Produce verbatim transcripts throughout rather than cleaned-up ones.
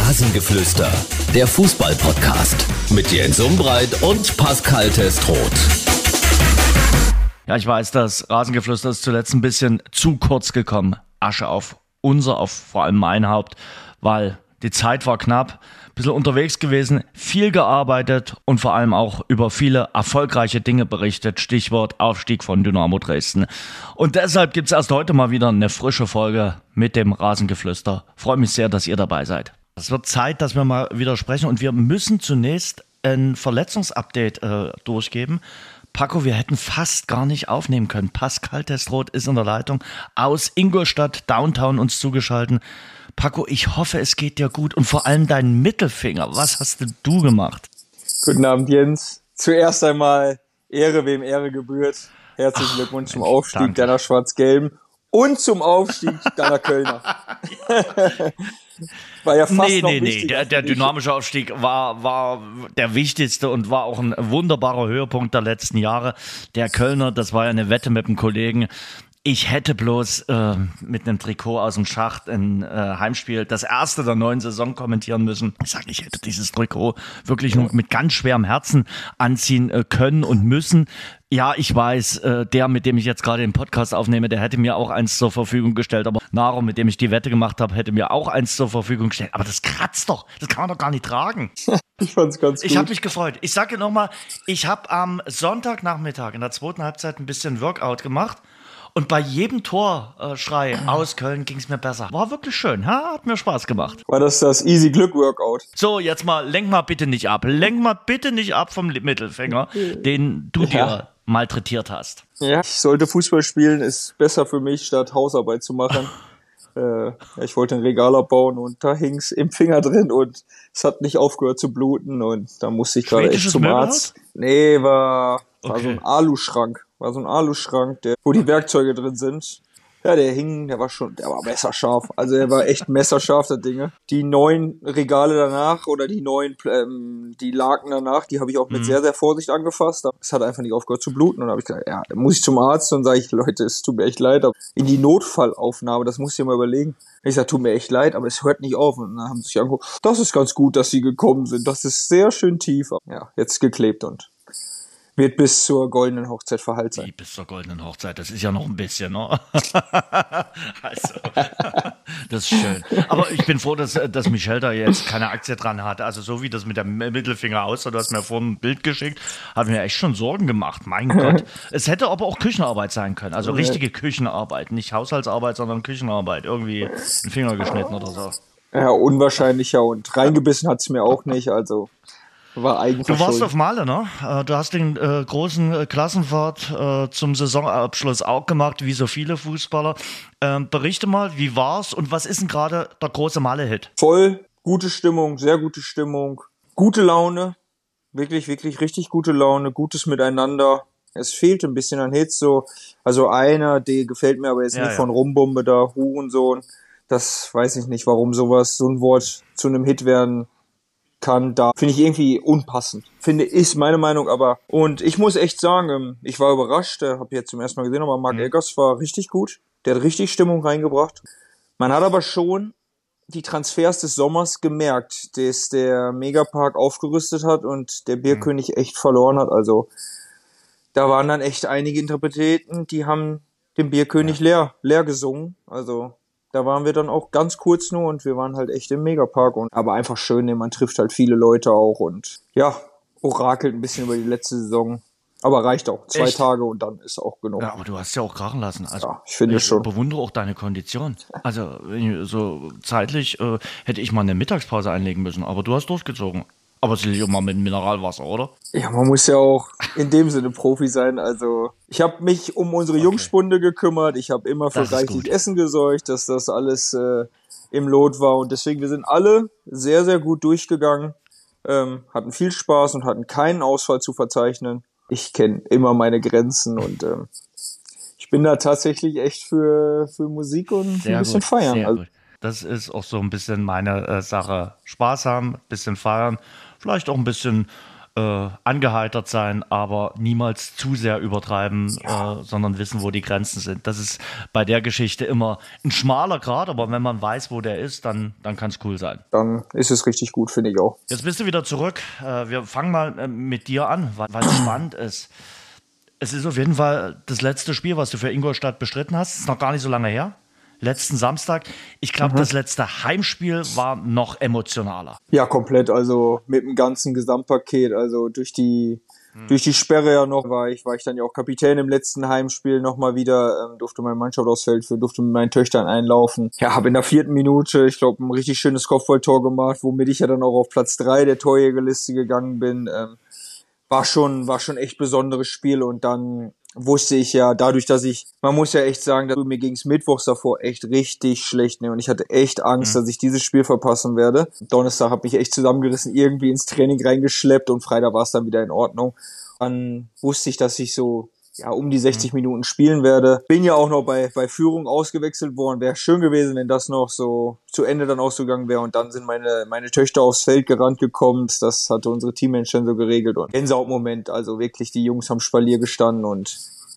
Rasengeflüster, der Fußball-Podcast mit Jens Umbreit und Pascal Testroth. Ja, ich weiß, das Rasengeflüster ist zuletzt ein bisschen zu kurz gekommen. Asche auf unser, auf vor allem mein Haupt, weil die Zeit war knapp, ein bisschen unterwegs gewesen, viel gearbeitet und vor allem auch über viele erfolgreiche Dinge berichtet. Stichwort Aufstieg von Dynamo Dresden. Und deshalb gibt es erst heute mal wieder eine frische Folge mit dem Rasengeflüster. Freue mich sehr, dass ihr dabei seid. Es wird Zeit, dass wir mal wieder sprechen und wir müssen zunächst ein Verletzungsupdate äh, durchgeben. Paco, wir hätten fast gar nicht aufnehmen können. Pascal Testroth ist in der Leitung aus Ingolstadt, Downtown uns zugeschaltet. Paco, ich hoffe, es geht dir gut und vor allem deinen Mittelfinger. Was hast denn du gemacht? Guten Abend, Jens. Zuerst einmal Ehre, wem Ehre gebührt. Herzlichen Ach, Glückwunsch zum Aufstieg danke. deiner Schwarz-Gelben und zum Aufstieg deiner Kölner. War ja fast nee, noch nee, nee, der, der dynamische Aufstieg war, war der wichtigste und war auch ein wunderbarer Höhepunkt der letzten Jahre. Der Kölner, das war ja eine Wette mit dem Kollegen. Ich hätte bloß äh, mit einem Trikot aus dem Schacht ein äh, Heimspiel, das erste der neuen Saison kommentieren müssen. Ich sage, ich hätte dieses Trikot wirklich nur mit ganz schwerem Herzen anziehen äh, können und müssen. Ja, ich weiß, äh, der, mit dem ich jetzt gerade den Podcast aufnehme, der hätte mir auch eins zur Verfügung gestellt. Aber Naro, mit dem ich die Wette gemacht habe, hätte mir auch eins zur Verfügung gestellt. Aber das kratzt doch, das kann man doch gar nicht tragen. Ich fand's ganz gut. Ich habe mich gefreut. Ich sage dir nochmal, ich habe am Sonntagnachmittag in der zweiten Halbzeit ein bisschen Workout gemacht. Und bei jedem Torschrei aus Köln ging es mir besser. War wirklich schön, ha? Hat mir Spaß gemacht. War das das Easy Glück Workout? So, jetzt mal, lenk mal bitte nicht ab. Lenk mal bitte nicht ab vom Mittelfinger, den du dir ja. malträtiert hast. Ja, ich sollte Fußball spielen, ist besser für mich, statt Hausarbeit zu machen. äh, ich wollte ein Regal abbauen und da hing's im Finger drin und es hat nicht aufgehört zu bluten und da musste ich gerade echt zum Arzt. Nee, war, war okay. so ein Aluschrank. War so ein Aluschrank, der, wo die Werkzeuge drin sind. Ja, der hing, der war schon, der war messerscharf. Also der war echt messerscharf, der Dinge. Die neuen Regale danach oder die neuen, ähm, die Laken danach, die habe ich auch mit mhm. sehr, sehr Vorsicht angefasst. Es hat einfach nicht aufgehört zu bluten. Und dann habe ich gesagt, ja, dann muss ich zum Arzt und sage ich, Leute, es tut mir echt leid. Aber in die Notfallaufnahme, das musst du dir mal überlegen. Ich sage, tut mir echt leid, aber es hört nicht auf. Und dann haben sie sich angeguckt, das ist ganz gut, dass sie gekommen sind. Das ist sehr schön tief. Ja, jetzt geklebt und wird bis zur goldenen Hochzeit verheilt sein. Wie bis zur goldenen Hochzeit? Das ist ja noch ein bisschen, ne? Also, das ist schön. Aber ich bin froh, dass, dass Michelle da jetzt keine Aktie dran hatte. Also so wie das mit dem Mittelfinger aussah, du hast mir vorhin ein Bild geschickt, hat mir echt schon Sorgen gemacht. Mein Gott. Es hätte aber auch Küchenarbeit sein können. Also richtige Küchenarbeit. Nicht Haushaltsarbeit, sondern Küchenarbeit. Irgendwie einen Finger geschnitten oder so. Ja, unwahrscheinlicher. Und reingebissen hat es mir auch nicht, also... War du warst auf Malle, ne? Du hast den äh, großen äh, Klassenfahrt äh, zum Saisonabschluss auch gemacht, wie so viele Fußballer. Ähm, berichte mal, wie war's und was ist denn gerade der große Malle-Hit? Voll, gute Stimmung, sehr gute Stimmung, gute Laune, wirklich, wirklich richtig gute Laune, gutes Miteinander. Es fehlt ein bisschen an Hits, so, also einer, der gefällt mir aber jetzt ja, nicht ja. von Rumbombe da, Hurensohn. Das weiß ich nicht, warum sowas, so ein Wort zu einem Hit werden kann, da finde ich irgendwie unpassend. Finde, ist meine Meinung, aber und ich muss echt sagen, ich war überrascht, habe jetzt zum ersten Mal gesehen, aber Marc mhm. Eggers war richtig gut, der hat richtig Stimmung reingebracht. Man hat aber schon die Transfers des Sommers gemerkt, dass der Megapark aufgerüstet hat und der Bierkönig echt verloren hat, also da waren dann echt einige Interpreten, die haben den Bierkönig ja. leer, leer gesungen, also da waren wir dann auch ganz kurz nur und wir waren halt echt im Megapark. Und aber einfach schön, denn man trifft halt viele Leute auch und ja, orakelt ein bisschen über die letzte Saison. Aber reicht auch. Zwei echt? Tage und dann ist auch genug. Ja, aber du hast ja auch krachen lassen. Also, ja, ich finde ich schon. Ich bewundere auch deine Kondition. Also so zeitlich äh, hätte ich mal eine Mittagspause einlegen müssen, aber du hast durchgezogen. Aber sicherlich auch mal mit Mineralwasser, oder? Ja, man muss ja auch in dem Sinne Profi sein. Also ich habe mich um unsere okay. Jungspunde gekümmert. Ich habe immer für reichlich Essen gesorgt, dass das alles äh, im Lot war. Und deswegen, wir sind alle sehr, sehr gut durchgegangen, ähm, hatten viel Spaß und hatten keinen Ausfall zu verzeichnen. Ich kenne immer meine Grenzen und ähm, ich bin da tatsächlich echt für, für Musik und sehr ein bisschen gut, feiern. Sehr also, gut. Das ist auch so ein bisschen meine äh, Sache. Spaß haben, ein bisschen feiern, vielleicht auch ein bisschen äh, angeheitert sein, aber niemals zu sehr übertreiben, ja. äh, sondern wissen, wo die Grenzen sind. Das ist bei der Geschichte immer ein schmaler Grat, aber wenn man weiß, wo der ist, dann, dann kann es cool sein. Dann ist es richtig gut, finde ich auch. Jetzt bist du wieder zurück. Äh, wir fangen mal äh, mit dir an, weil es spannend ist. Es ist auf jeden Fall das letzte Spiel, was du für Ingolstadt bestritten hast. Ist noch gar nicht so lange her. Letzten Samstag. Ich glaube, mhm. das letzte Heimspiel war noch emotionaler. Ja, komplett. Also mit dem ganzen Gesamtpaket. Also durch die hm. durch die Sperre ja noch war ich war ich dann ja auch Kapitän im letzten Heimspiel nochmal wieder. Ähm, durfte meine Mannschaft aufs Feld führen, durfte mit meinen Töchtern einlaufen. Ja, habe in der vierten Minute, ich glaube, ein richtig schönes Kopfballtor gemacht, womit ich ja dann auch auf Platz drei der Torjägerliste gegangen bin. Ähm, war schon war schon echt besonderes Spiel und dann wusste ich ja, dadurch, dass ich, man muss ja echt sagen, dass mir ging's mittwochs davor echt richtig schlecht, ne, und ich hatte echt Angst, mhm. dass ich dieses Spiel verpassen werde. Donnerstag habe ich echt zusammengerissen, irgendwie ins Training reingeschleppt und Freitag war es dann wieder in Ordnung. Dann wusste ich, dass ich so, ja, um die sechzig mhm. Minuten spielen werde. Bin ja auch noch bei, bei Führung ausgewechselt worden. Wäre schön gewesen, wenn das noch so zu Ende dann ausgegangen wäre und dann sind meine, meine Töchter aufs Feld gerannt gekommen. Das hatte unsere Teammanagerin so geregelt und Gänsehautmoment. Also wirklich, die Jungs haben Spalier gestanden und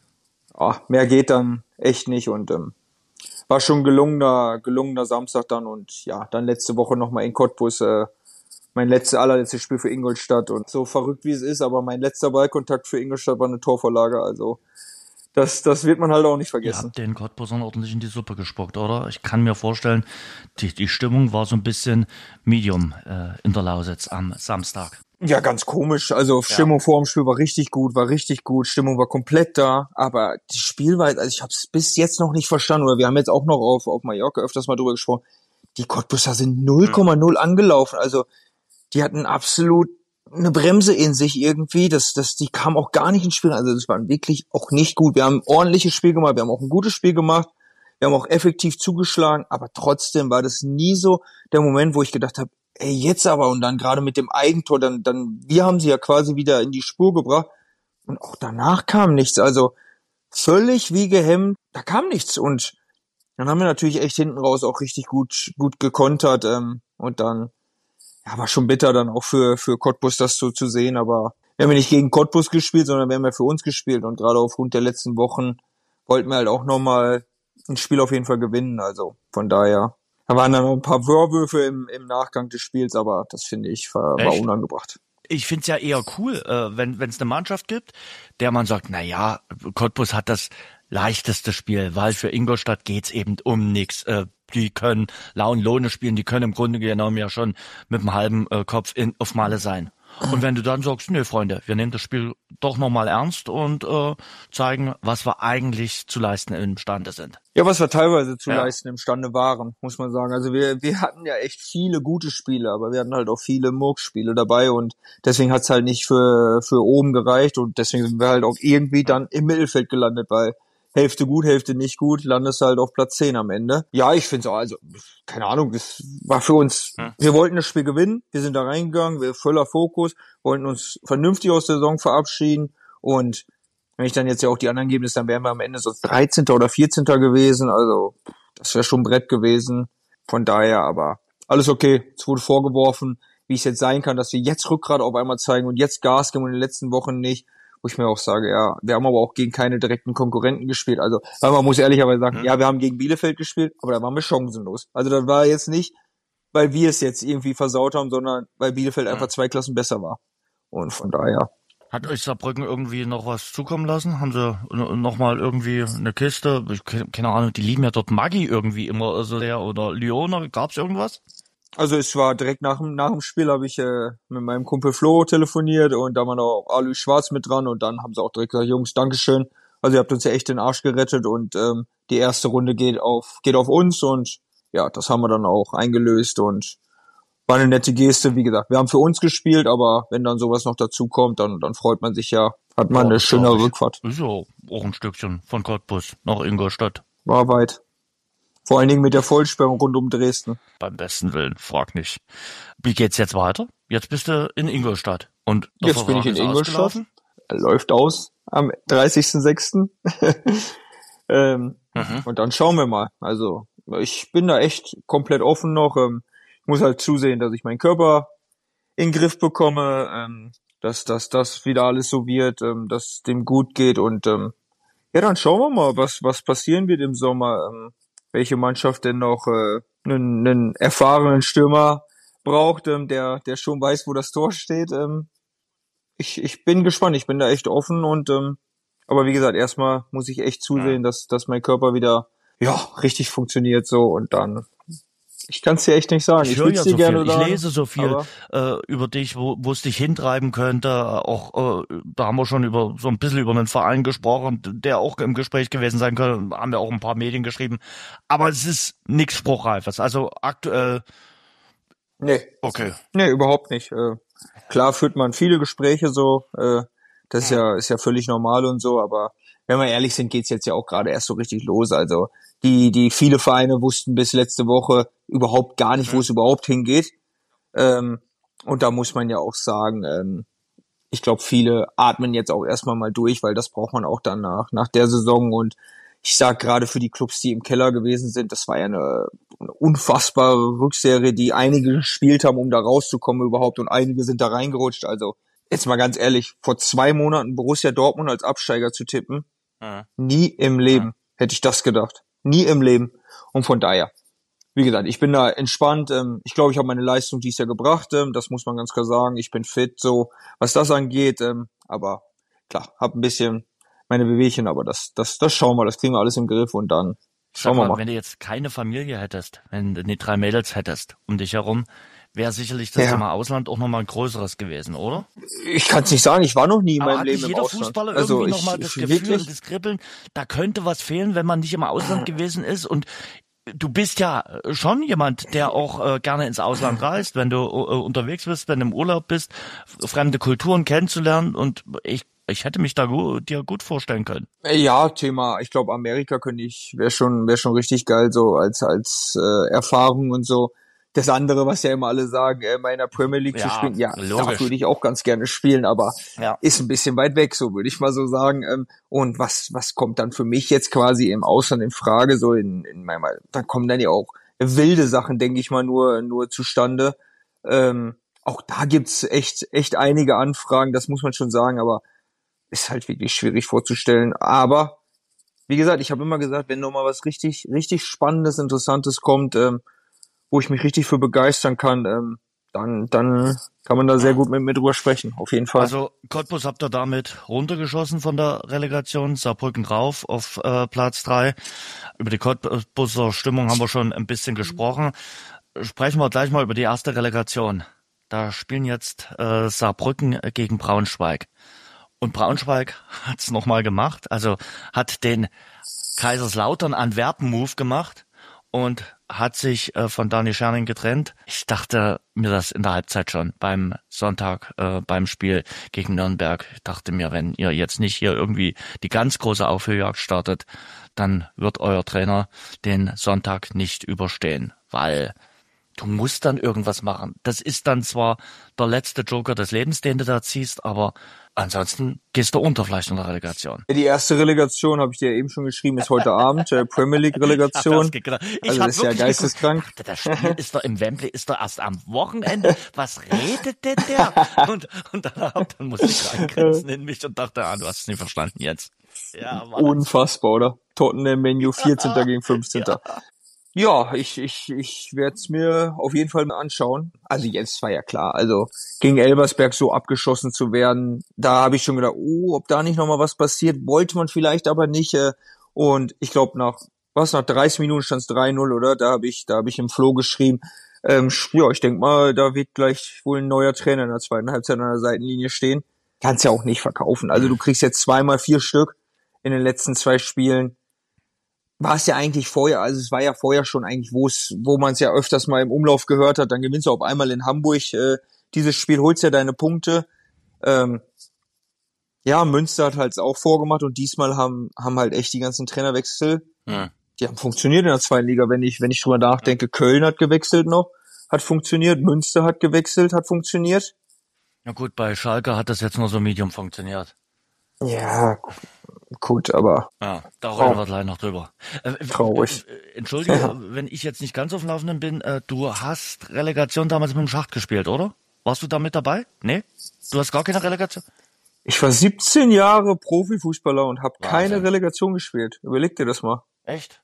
oh, mehr geht dann echt nicht und ähm, war schon gelungener, gelungener Samstag dann und ja, dann letzte Woche nochmal in Cottbus, äh, mein letztes, allerletztes Spiel für Ingolstadt und so verrückt wie es ist, aber mein letzter Ballkontakt für Ingolstadt war eine Torvorlage, also das, das wird man halt auch nicht vergessen. Ihr habt den Cottbusern ordentlich in die Suppe gespuckt, oder? Ich kann mir vorstellen, die, die Stimmung war so ein bisschen Medium äh, in der Lausitz am Samstag. Ja, ganz komisch. Also Stimmung ja. vor dem Spiel war richtig gut, war richtig gut. Stimmung war komplett da, aber die Spielweise, also ich habe es bis jetzt noch nicht verstanden. Oder wir haben jetzt auch noch auf auf Mallorca öfters mal drüber gesprochen. Die Cottbuser sind null Komma null angelaufen. Also die hatten absolut eine Bremse in sich irgendwie. Das, das, die kam auch gar nicht ins Spiel. Also das war wirklich auch nicht gut. Wir haben ein ordentliches Spiel gemacht. Wir haben auch ein gutes Spiel gemacht. Wir haben auch effektiv zugeschlagen. Aber trotzdem war das nie so der Moment, wo ich gedacht habe, ey, jetzt aber, und dann gerade mit dem Eigentor, dann, dann, wir haben sie ja quasi wieder in die Spur gebracht und auch danach kam nichts, also völlig wie gehemmt, da kam nichts und dann haben wir natürlich echt hinten raus auch richtig gut, gut gekontert, ähm, und dann, ja, war schon bitter dann auch für, für Cottbus das so zu sehen, aber wir haben ja nicht gegen Cottbus gespielt, sondern wir haben ja für uns gespielt und gerade aufgrund der letzten Wochen wollten wir halt auch nochmal ein Spiel auf jeden Fall gewinnen, also von daher. Da waren dann noch ein paar Vorwürfe im, im Nachgang des Spiels, aber das finde ich war, war unangebracht. Ich finde es ja eher cool, äh, wenn es eine Mannschaft gibt, der man sagt, na ja, Cottbus hat das leichteste Spiel, weil für Ingolstadt geht's eben um nichts. Äh, die können Lau und Lohne spielen, die können im Grunde genommen ja schon mit einem halben äh, Kopf in, auf Malle sein. Und wenn du dann sagst, nö Freunde, wir nehmen das Spiel doch nochmal ernst und äh, zeigen, was wir eigentlich zu leisten imstande sind. Ja, was wir teilweise zu ja. leisten imstande waren, muss man sagen. Also wir wir hatten ja echt viele gute Spiele, aber wir hatten halt auch viele Murkspiele dabei und deswegen hat's halt nicht für für oben gereicht und deswegen sind wir halt auch irgendwie dann im Mittelfeld gelandet, weil Hälfte gut, Hälfte nicht gut, landest halt auf Platz zehn am Ende. Ja, ich finde es auch, also, keine Ahnung, das war für uns, hm. wir wollten das Spiel gewinnen, wir sind da reingegangen, wir voller Fokus, wollten uns vernünftig aus der Saison verabschieden und wenn ich dann jetzt ja auch die anderen Ergebnisse, dann wären wir am Ende so dreizehnter oder vierzehnter gewesen, also das wäre schon ein Brett gewesen, von daher, aber alles okay, es wurde vorgeworfen, wie es jetzt sein kann, dass wir jetzt Rückgrat auf einmal zeigen und jetzt Gas geben und in den letzten Wochen nicht. Wo ich mir auch sage, ja, wir haben aber auch gegen keine direkten Konkurrenten gespielt. Also, weil man muss ehrlicherweise sagen, mhm. ja, wir haben gegen Bielefeld gespielt, aber da waren wir chancenlos. Also das war jetzt nicht, weil wir es jetzt irgendwie versaut haben, sondern weil Bielefeld mhm. einfach zwei Klassen besser war. Und von daher. Hat euch Saarbrücken irgendwie noch was zukommen lassen? Haben sie nochmal irgendwie eine Kiste? Ich, keine Ahnung, die lieben ja dort Maggi irgendwie immer, also der oder Lyona. Gab's irgendwas? Also es war direkt nach dem nach dem Spiel habe ich äh, mit meinem Kumpel Flo telefoniert und da war noch Alois Schwarz mit dran und dann haben sie auch direkt gesagt, Jungs, Dankeschön. Also ihr habt uns ja echt den Arsch gerettet und ähm, die erste Runde geht auf geht auf uns und ja, das haben wir dann auch eingelöst und war eine nette Geste. Wie gesagt, wir haben für uns gespielt, aber wenn dann sowas noch dazu kommt, dann dann freut man sich ja, hat man ja, eine schönere Rückfahrt. Ist ja auch ein Stückchen von Cottbus nach Ingolstadt. War weit. Vor allen Dingen mit der Vollsperrung rund um Dresden. Beim besten Willen, frag nicht. Wie geht's jetzt weiter? Jetzt bist du in Ingolstadt. Und jetzt bin ich in Ingolstadt. Läuft aus am dreißigsten sechsten ähm, mhm. Und dann schauen wir mal. Also ich bin da echt komplett offen noch. Ähm, ich muss halt zusehen, dass ich meinen Körper in den Griff bekomme. Ähm, dass, dass das wieder alles so wird, ähm, dass es dem gut geht und ähm, ja, dann schauen wir mal, was, was passieren wird im Sommer, ähm, welche Mannschaft denn noch äh, einen, einen erfahrenen Stürmer braucht, ähm, der, der schon weiß, wo das Tor steht. Ähm, ich, ich bin gespannt, ich bin da echt offen und ähm, aber wie gesagt, erstmal muss ich echt zusehen, dass, dass mein Körper wieder ja richtig funktioniert so und dann ich kann es dir echt nicht sagen. Ich, ich höre ja dir so gerne viel, ich sagen, lese so viel äh, über dich, wo wo es dich hintreiben könnte. Auch äh, da haben wir schon über so ein bisschen über einen Verein gesprochen, der auch im Gespräch gewesen sein könnte. Haben wir auch ein paar Medien geschrieben. Aber es ist nichts Spruchreifes. Also aktuell. Nee. Okay. Nee, überhaupt nicht. Äh, klar führt man viele Gespräche so. Äh, das ist ja ist ja völlig normal und so. Aber wenn wir ehrlich sind, geht's jetzt ja auch gerade erst so richtig los. Also die die viele Vereine wussten bis letzte Woche überhaupt gar nicht, wo es überhaupt hingeht. Ähm, und da muss man ja auch sagen, ähm, ich glaube, viele atmen jetzt auch erstmal mal durch, weil das braucht man auch dann nach nach der Saison. Und ich sag gerade für die Clubs, die im Keller gewesen sind, das war ja eine, eine unfassbare Rückserie, die einige gespielt haben, um da rauszukommen überhaupt. Und einige sind da reingerutscht. Also jetzt mal ganz ehrlich, vor zwei Monaten Borussia Dortmund als Absteiger zu tippen, ja. nie im Leben ja. hätte ich das gedacht. Nie im Leben. Und von daher, wie gesagt, ich bin da entspannt. Ich glaube, ich habe meine Leistung dieses Jahr gebracht. Das muss man ganz klar sagen. Ich bin fit, so was das angeht. Aber klar, habe ein bisschen meine Bewegchen, aber das, das, das schauen wir. Das kriegen wir alles im Griff und dann schauen mal, wir mal. Wenn du jetzt keine Familie hättest, wenn du die drei Mädels hättest um dich herum, wäre sicherlich das ja. Thema Ausland auch nochmal ein größeres gewesen, oder? Ich kann es nicht sagen, ich war noch nie in aber meinem Leben im Ausland. Aber hat nicht jeder Fußballer also irgendwie ich, nochmal das ich, Gefühl wirklich? und das Kribbeln, da könnte was fehlen, wenn man nicht im Ausland gewesen ist und du bist ja schon jemand, der auch äh, gerne ins Ausland reist, wenn du äh, unterwegs bist, wenn du im Urlaub bist, fremde Kulturen kennenzulernen und ich ich hätte mich da gut, dir gut vorstellen können. Ja, Thema, ich glaube Amerika könnte ich, wäre schon wäre schon richtig geil so als als äh, Erfahrung und so. Das andere, was ja immer alle sagen, äh, meiner Premier League ja, zu spielen, ja, logisch. da würde ich auch ganz gerne spielen, aber ja. ist ein bisschen weit weg, so würde ich mal so sagen. Ähm, und was was kommt dann für mich jetzt quasi im Ausland in Frage, so in, in meinem, dann kommen dann ja auch wilde Sachen, denke ich mal, nur nur zustande. Ähm, auch da gibt's echt echt einige Anfragen, das muss man schon sagen, aber ist halt wirklich schwierig vorzustellen. Aber wie gesagt, ich habe immer gesagt, wenn noch mal was richtig richtig Spannendes, Interessantes kommt, ähm, wo ich mich richtig für begeistern kann, ähm, dann dann kann man da sehr gut mit mir drüber sprechen, auf jeden Fall. Also Cottbus habt ihr damit runtergeschossen von der Relegation, Saarbrücken rauf auf äh, Platz drei. Über die Cottbuser Stimmung haben wir schon ein bisschen gesprochen. Sprechen wir gleich mal über die erste Relegation. Da spielen jetzt äh, Saarbrücken gegen Braunschweig. Und Braunschweig hat's nochmal gemacht, also hat den Kaiserslautern Antwerpen-Move gemacht und hat sich äh, von Dani Scherning getrennt. Ich dachte mir das in der Halbzeit schon beim Sonntag, äh, beim Spiel gegen Nürnberg. Ich dachte mir, wenn ihr jetzt nicht hier irgendwie die ganz große Aufholjagd startet, dann wird euer Trainer den Sonntag nicht überstehen, weil du musst dann irgendwas machen. Das ist dann zwar der letzte Joker des Lebens, den du da ziehst, aber ansonsten gehst du unter vielleicht in der Relegation. Die erste Relegation, habe ich dir eben schon geschrieben, ist heute Abend, äh, Premier League Relegation. Ich also das ist ja geisteskrank. Geguckt, das Spiel ist doch im Wembley, ist doch erst am Wochenende. Was redet denn der? Und, und dann, dann musste ich reingrenzen in mich und dachte, ah, du hast es nicht verstanden jetzt. Ja, unfassbar, oder? Tottenham Menu vierzehnter gegen fünfzehnter Ja. Ja, ich ich ich werde es mir auf jeden Fall mal anschauen. Also jetzt war ja klar, also gegen Elversberg so abgeschossen zu werden, da habe ich schon gedacht, oh, ob da nicht nochmal was passiert, wollte man vielleicht aber nicht. Äh, und ich glaube nach was nach dreißig Minuten stand es drei null, oder? Da habe ich da habe ich im Flo geschrieben. Ähm, ja, ich denk mal, da wird gleich wohl ein neuer Trainer in der zweiten Halbzeit an der Seitenlinie stehen. Kannst ja auch nicht verkaufen. Also du kriegst jetzt zweimal vier Stück in den letzten zwei Spielen. War es ja eigentlich vorher, also es war ja vorher schon eigentlich, wo es, wo man es ja öfters mal im Umlauf gehört hat, dann gewinnst du auf einmal in Hamburg äh, dieses Spiel, holst ja deine Punkte. Ähm, ja, Münster hat halt auch vorgemacht und diesmal haben haben halt echt die ganzen Trainerwechsel, ja. die haben funktioniert in der zweiten Liga, wenn ich wenn ich drüber nachdenke. Köln hat gewechselt noch, hat funktioniert, Münster hat gewechselt, hat funktioniert. Ja gut, bei Schalke hat das jetzt nur so medium funktioniert. Ja, gut, aber... Ja, da reden wir gleich noch drüber. Äh, Traurig. Äh, Entschuldige, ja. wenn ich jetzt nicht ganz auf dem Laufenden bin, äh, du hast Relegation damals mit dem Schacht gespielt, oder? Warst du da mit dabei? Nee? Du hast gar keine Relegation? Ich war siebzehn Jahre Profifußballer und habe keine Relegation gespielt. Überleg dir das mal. Echt?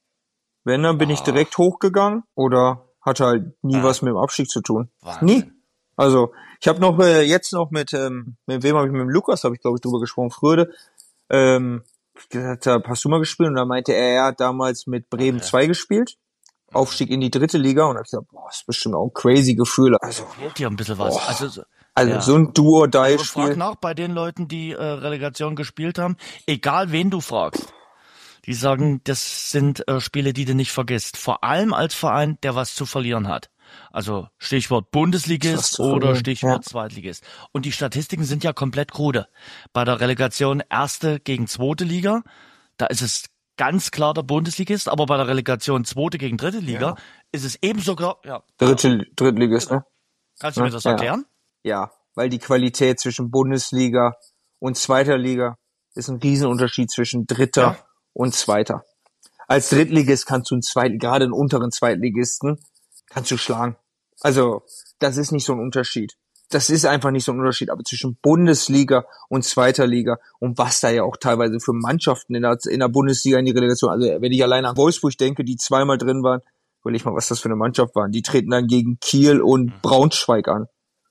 Wenn, dann bin oh. ich direkt hochgegangen oder hatte halt nie ja. was mit dem Abstieg zu tun. Wahnsinn. Nie. Also ich habe noch äh, jetzt noch mit, ähm, mit wem habe ich, mit dem Lukas, habe ich glaube ich drüber gesprochen, Fröde, ähm, gesagt, hast du mal gespielt? Und da meinte er, er hat damals mit Bremen okay. zwei gespielt. Aufstieg in die dritte Liga und hab ich gesagt, boah, das ist bestimmt auch ein crazy Gefühl. Also, fehlt dir ein bisschen was. Boah, also, also ja. so ein Duo-Die-Spiel. Frag nach bei den Leuten, die äh, Relegation gespielt haben, egal wen du fragst. Die sagen, das sind äh, Spiele, die du nicht vergisst. Vor allem als Verein, der was zu verlieren hat. Also Stichwort Bundesligist oder Stichwort ja. Zweitligist. Und die Statistiken sind ja komplett krude. Bei der Relegation erste gegen zweite Liga, da ist es ganz klar der Bundesligist, aber bei der Relegation zweite gegen dritte Liga ja. ist es ebenso klar. Ja. Dritte, Drittligist, ne? Kannst du mir das erklären? Ja, weil die Qualität zwischen Bundesliga und zweiter Liga ist ein Riesenunterschied zwischen dritter ja. und zweiter. Als Drittligist kannst du einen Zweiten, gerade einen unteren Zweitligisten, kannst du schlagen. Also, das ist nicht so ein Unterschied. Das ist einfach nicht so ein Unterschied, aber zwischen Bundesliga und zweiter Liga und was da ja auch teilweise für Mannschaften in der, in der Bundesliga in die Relegation, also wenn ich alleine an Wolfsburg denke, die zweimal drin waren, will ich mal, was das für eine Mannschaft waren. Die treten dann gegen Kiel und Braunschweig an.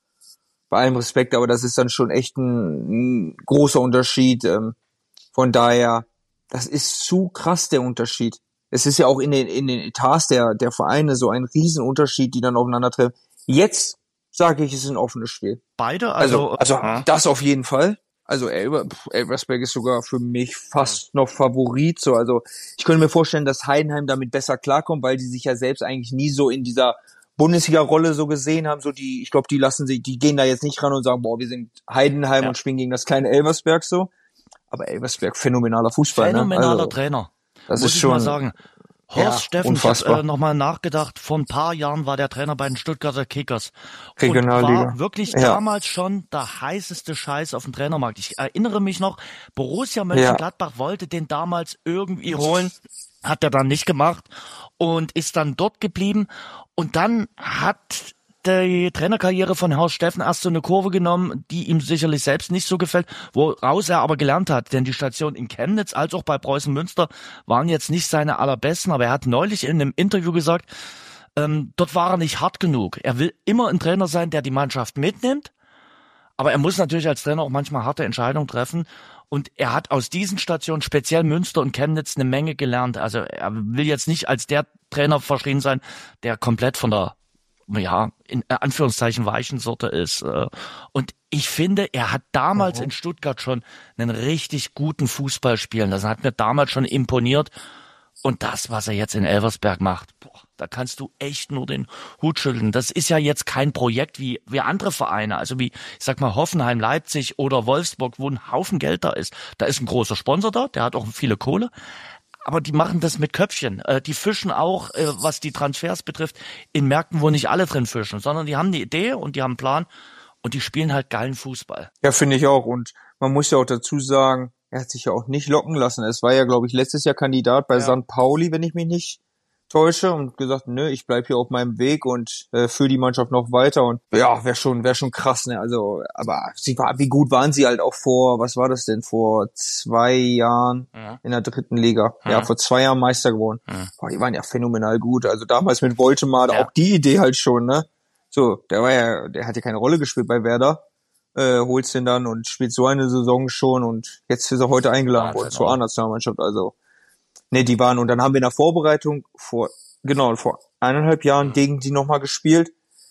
Bei allem Respekt, aber das ist dann schon echt ein, ein großer Unterschied. Von daher, das ist zu krass, der Unterschied. Es ist ja auch in den, in den Etats der, der Vereine so ein Riesenunterschied, die dann aufeinandertreffen. Jetzt sage ich, es ist ein offenes Spiel. Beide? Also, also, also ja. das auf jeden Fall. Also Elber, Elversberg ist sogar für mich fast noch Favorit. So, also ich könnte mir vorstellen, dass Heidenheim damit besser klarkommt, weil die sich ja selbst eigentlich nie so in dieser Bundesliga-Rolle so gesehen haben. So die, ich glaube, die lassen sich, die gehen da jetzt nicht ran und sagen, boah, wir sind Heidenheim ja. und spielen gegen das kleine Elversberg so. Aber Elversberg, phänomenaler Fußball. Phänomenaler ne? also, Trainer. Das muss ist ich schon. mal sagen. Horst ja, Steffen, ich habe äh, nochmal nachgedacht, vor ein paar Jahren war der Trainer bei den Stuttgarter Kickers und war wirklich ja. damals schon der heißeste Scheiß auf dem Trainermarkt. Ich erinnere mich noch, Borussia Mönchengladbach ja. wollte den damals irgendwie holen, hat er dann nicht gemacht und ist dann dort geblieben und dann hat die Trainerkarriere von Horst Steffen erst so eine Kurve genommen, die ihm sicherlich selbst nicht so gefällt, woraus er aber gelernt hat. Denn die Station in Chemnitz als auch bei Preußen Münster waren jetzt nicht seine allerbesten, aber er hat neulich in einem Interview gesagt, ähm, dort war er nicht hart genug. Er will immer ein Trainer sein, der die Mannschaft mitnimmt, aber er muss natürlich als Trainer auch manchmal harte Entscheidungen treffen. Und er hat aus diesen Stationen, speziell Münster und Chemnitz, eine Menge gelernt. Also er will jetzt nicht als der Trainer verschrien sein, der komplett von der ja, in Anführungszeichen Weichensorte ist. Und ich finde, er hat damals mhm. in Stuttgart schon einen richtig guten Fußball spielen. Das hat mir damals schon imponiert. Und das, was er jetzt in Elversberg macht, boah, da kannst du echt nur den Hut schütteln. Das ist ja jetzt kein Projekt wie, wie andere Vereine, also wie, ich sag mal, Hoffenheim, Leipzig oder Wolfsburg, wo ein Haufen Geld da ist. Da ist ein großer Sponsor da, der hat auch viele Kohle. Aber die machen das mit Köpfchen. Die fischen auch, was die Transfers betrifft, in Märkten, wo nicht alle drin fischen, sondern die haben eine Idee und die haben einen Plan und die spielen halt geilen Fußball. Ja, finde ich auch. Und man muss ja auch dazu sagen, er hat sich ja auch nicht locken lassen. Es war ja, glaube ich, letztes Jahr Kandidat bei ja. Sankt Pauli, wenn ich mich nicht täusche, und gesagt, nö, ich bleib hier auf meinem Weg und äh, führe die Mannschaft noch weiter. Und ja, wäre schon, wäre schon krass, ne? Also, aber sie war, wie gut waren sie halt auch vor, was war das denn, vor zwei Jahren ja. in der dritten Liga? Ja, ja vor zwei Jahren Meister geworden. Ja. Boah, die waren ja phänomenal gut. Also damals mit Woltemade, ja. auch die Idee halt schon, ne? So, der war ja, der hat ja keine Rolle gespielt bei Werder. Äh, holst den dann und spielt so eine Saison schon und jetzt ist er heute eingeladen worden zur A-Nationalmannschaft. Also, ne, die waren, und dann haben wir in der Vorbereitung vor, genau, vor eineinhalb Jahren mhm. gegen die nochmal gespielt.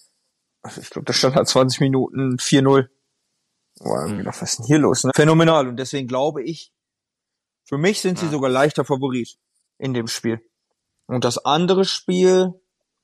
Ich glaube, da stand halt zwanzig Minuten vier null. Boah, mhm. was ist denn hier los, ne? Phänomenal. Und deswegen glaube ich, für mich sind sie ja. sogar leichter Favorit in dem Spiel. Und das andere Spiel,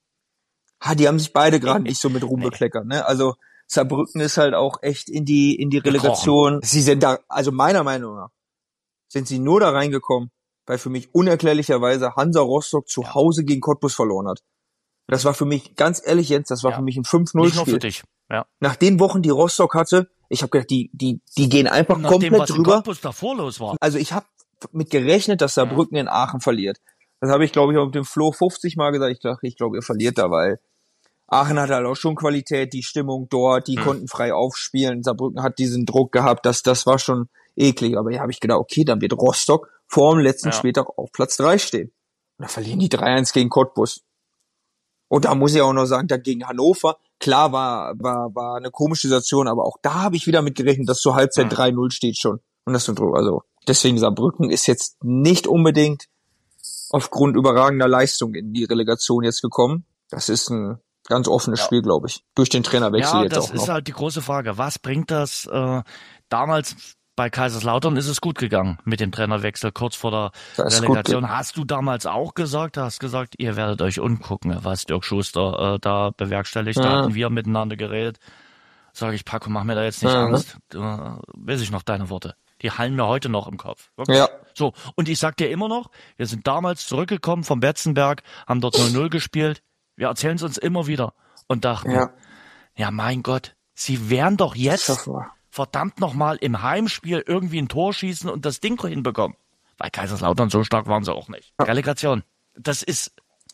ha, die haben sich beide gerade nicht so mit Ruhm nee. bekleckert, ne? Also, Saarbrücken ist halt auch echt in die, in die Relegation. Gekrochen. Sie sind da, also meiner Meinung nach, sind sie nur da reingekommen, weil für mich unerklärlicherweise Hansa Rostock zu ja. Hause gegen Cottbus verloren hat. Das war für mich, ganz ehrlich Jens, das war ja. für mich ein fünf null Spiel. Nicht nur für dich. Ja. Nach den Wochen, die Rostock hatte, ich habe gedacht, die, die, die gehen einfach Und nach komplett dem, was drüber. In Cottbus davor los war. Also ich habe mit gerechnet, dass Saarbrücken ja. in Aachen verliert. Das habe ich, glaube ich, auch mit dem Flo fünfzig Mal gesagt. Ich dachte, ich glaube, ihr verliert da, weil Aachen hat halt auch schon Qualität, die Stimmung dort, die hm. konnten frei aufspielen. Saarbrücken hat diesen Druck gehabt, das, das war schon eklig. Aber hier habe ich gedacht, okay, dann wird Rostock vor dem letzten ja. Spieltag auf Platz drei stehen. Und da verlieren die drei eins gegen Cottbus. Und da muss ich auch noch sagen, dagegen Hannover, klar war, war, war eine komische Situation, aber auch da habe ich wieder mit gerechnet, dass zur Halbzeit hm. drei null steht schon. Und das sind, also, deswegen Saarbrücken ist jetzt nicht unbedingt aufgrund überragender Leistung in die Relegation jetzt gekommen. Das ist ein ganz offenes ja. Spiel, glaube ich. Durch den Trainerwechsel ja, jetzt auch noch. Ja, das ist halt die große Frage. Was bringt das? Äh, damals bei Kaiserslautern ist es gut gegangen mit dem Trainerwechsel kurz vor der Relegation. Hast du damals auch gesagt, hast gesagt, ihr werdet euch umgucken, was Dirk Schuster äh, da bewerkstelligt. Ja. Da hatten wir miteinander geredet. Sag ich, Paco, mach mir da jetzt nicht ja. Angst. Äh, weiß ich noch deine Worte. Die hallen mir heute noch im Kopf. Wirklich. Ja. So, und ich sag dir immer noch, wir sind damals zurückgekommen vom Betzenberg, haben dort null null gespielt. Wir erzählen es uns immer wieder und dachten, ja, ja mein Gott, sie werden doch jetzt verdammt nochmal im Heimspiel irgendwie ein Tor schießen und das Ding hinbekommen. Weil Kaiserslautern, so stark waren sie auch nicht. Ja. Relegation, das ist...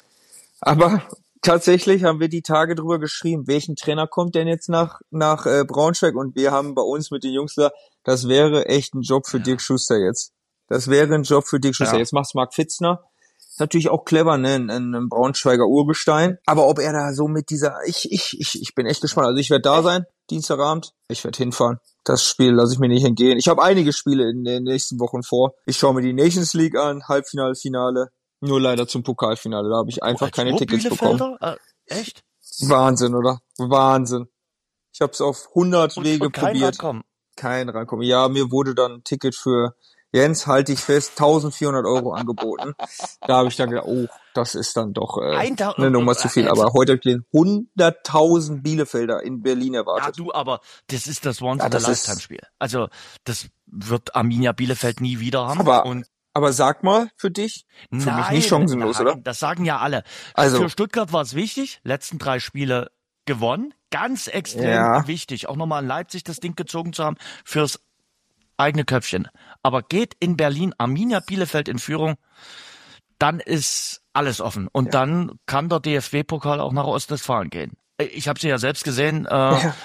Aber tatsächlich haben wir die Tage drüber geschrieben, welchen Trainer kommt denn jetzt nach nach äh, Braunschweig? Und wir haben bei uns mit den Jungs da, das wäre echt ein Job für ja. Dirk Schuster jetzt. Das wäre ein Job für Dirk Schuster. Ja. Jetzt macht's Marc Fitzner. Ist natürlich auch clever, ne, ein, ein Braunschweiger Urgestein. Aber ob er da so mit dieser, ich, ich, ich, ich bin echt gespannt. Also ich werde da sein, Dienstagabend. Ich werde hinfahren. Das Spiel lasse ich mir nicht entgehen. Ich habe einige Spiele in den nächsten Wochen vor. Ich schaue mir die Nations League an, Halbfinale, Finale. Nur leider zum Pokalfinale. Da habe ich einfach oh, keine Tickets bekommen. Äh, echt? Wahnsinn, oder? Wahnsinn. Ich habe es auf hundert und, Wege und kein probiert. Rankommen. Kein Rankommen. Ja, mir wurde dann ein Ticket für Jens, halte ich fest, eintausendvierhundert Euro angeboten. Da habe ich dann gedacht, oh, das ist dann doch äh, eine Nummer zu viel. Aber heute stehen hunderttausend Bielefelder in Berlin erwartet. Ja, du, aber das ist das Once-in-a-Lifetime-Spiel. Also das wird Arminia Bielefeld nie wieder haben. Aber, und aber sag mal, für dich, für nein, mich nicht chancenlos, nein, oder? Das sagen ja alle. Also, für Stuttgart war es wichtig, letzten drei Spiele gewonnen. Ganz extrem ja. wichtig, auch nochmal in Leipzig das Ding gezogen zu haben fürs eigene Köpfchen. Aber geht in Berlin Arminia Bielefeld in Führung, dann ist alles offen. Und ja. dann kann der D F B-Pokal auch nach Ostwestfalen gehen. Ich habe sie ja selbst gesehen äh, ja.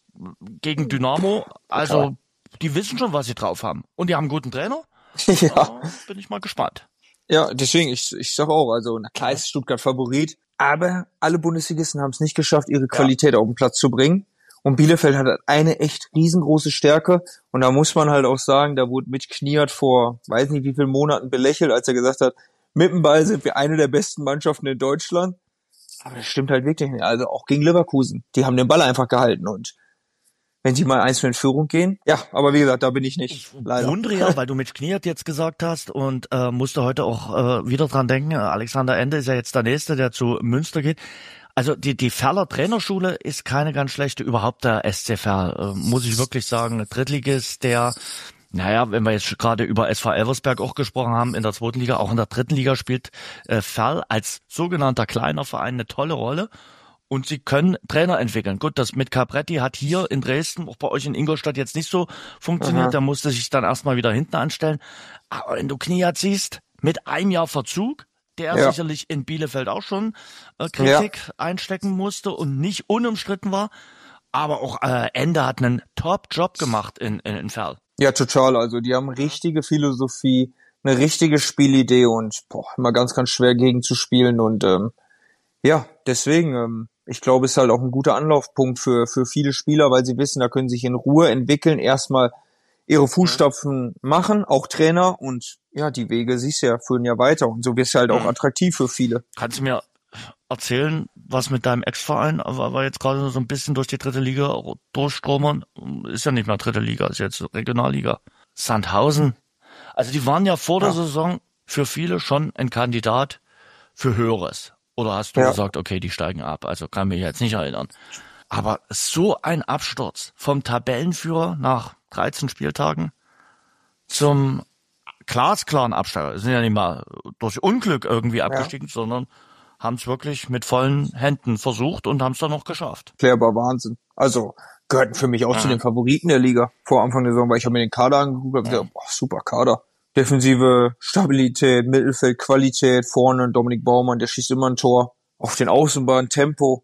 gegen Dynamo. Also Klar. die wissen schon, was sie drauf haben. Und die haben einen guten Trainer. Ja. Äh, bin ich mal gespannt. Ja, deswegen, ich, ich sag auch, also na klar ist Stuttgart Favorit, aber alle Bundesligisten haben es nicht geschafft, ihre Qualität ja. auf den Platz zu bringen. Und Bielefeld hat eine echt riesengroße Stärke. Und da muss man halt auch sagen, da wurde Mitch Kniert vor, weiß nicht wie vielen Monaten belächelt, als er gesagt hat, mit dem Ball sind wir eine der besten Mannschaften in Deutschland. Aber das stimmt halt wirklich nicht. Also auch gegen Leverkusen. Die haben den Ball einfach gehalten. Und wenn sie mal einzeln in Führung gehen, ja, aber wie gesagt, da bin ich nicht. Ich leider. wundere ja, weil du Mitch Kniert jetzt gesagt hast und äh, musste heute auch äh, wieder dran denken, Alexander Ende ist ja jetzt der Nächste, der zu Münster geht. Also die die Ferler Trainerschule ist keine ganz schlechte, überhaupt der S C Verl, äh, muss ich wirklich sagen. Drittligist, der, naja, wenn wir jetzt gerade über S V Elversberg auch gesprochen haben, in der zweiten Liga, auch in der dritten Liga spielt äh, Verl als sogenannter kleiner Verein eine tolle Rolle. Und sie können Trainer entwickeln. Gut, das mit Capretti hat hier in Dresden, auch bei euch in Ingolstadt jetzt nicht so funktioniert. Aha. Der musste sich dann erstmal wieder hinten anstellen. Aber wenn du Kniat siehst, mit einem Jahr Verzug, der ja. sicherlich in Bielefeld auch schon äh, Kritik ja. einstecken musste und nicht unumstritten war. Aber auch äh, Ende hat einen Top-Job gemacht in, in, in Verl. Ja, total. Also die haben richtige Philosophie, eine richtige Spielidee und boah, immer ganz, ganz schwer gegen zu spielen. Und ähm, ja, deswegen, ähm, ich glaube, es ist halt auch ein guter Anlaufpunkt für für viele Spieler, weil sie wissen, da können sie sich in Ruhe entwickeln, erstmal ihre Fußstapfen machen, auch Trainer, und ja, die Wege, siehst du ja, führen ja weiter und so wirst du halt auch attraktiv für viele. Kannst du mir erzählen, was mit deinem Ex-Verein, war jetzt gerade so ein bisschen durch die dritte Liga durchstromern, ist ja nicht mehr dritte Liga, ist jetzt Regionalliga. Sandhausen, also die waren ja vor ja. der Saison für viele schon ein Kandidat für Höheres. Oder hast du ja. gesagt, okay, die steigen ab? Also kann mich jetzt nicht erinnern. Aber so ein Absturz vom Tabellenführer nach dreizehn Spieltagen zum glasklaren Absteiger. Sind ja nicht mal durch Unglück irgendwie abgestiegen, ja. sondern haben es wirklich mit vollen Händen versucht und haben es dann noch geschafft. Klärbar Wahnsinn. Also gehörten für mich auch ja. zu den Favoriten der Liga vor Anfang der Saison, weil ich habe mir den Kader angeguckt und ja. gesagt, boah, super Kader. Defensive Stabilität, Mittelfeld Qualität, vorne Dominik Baumann, der schießt immer ein Tor. Auf den Außenbahnen Tempo.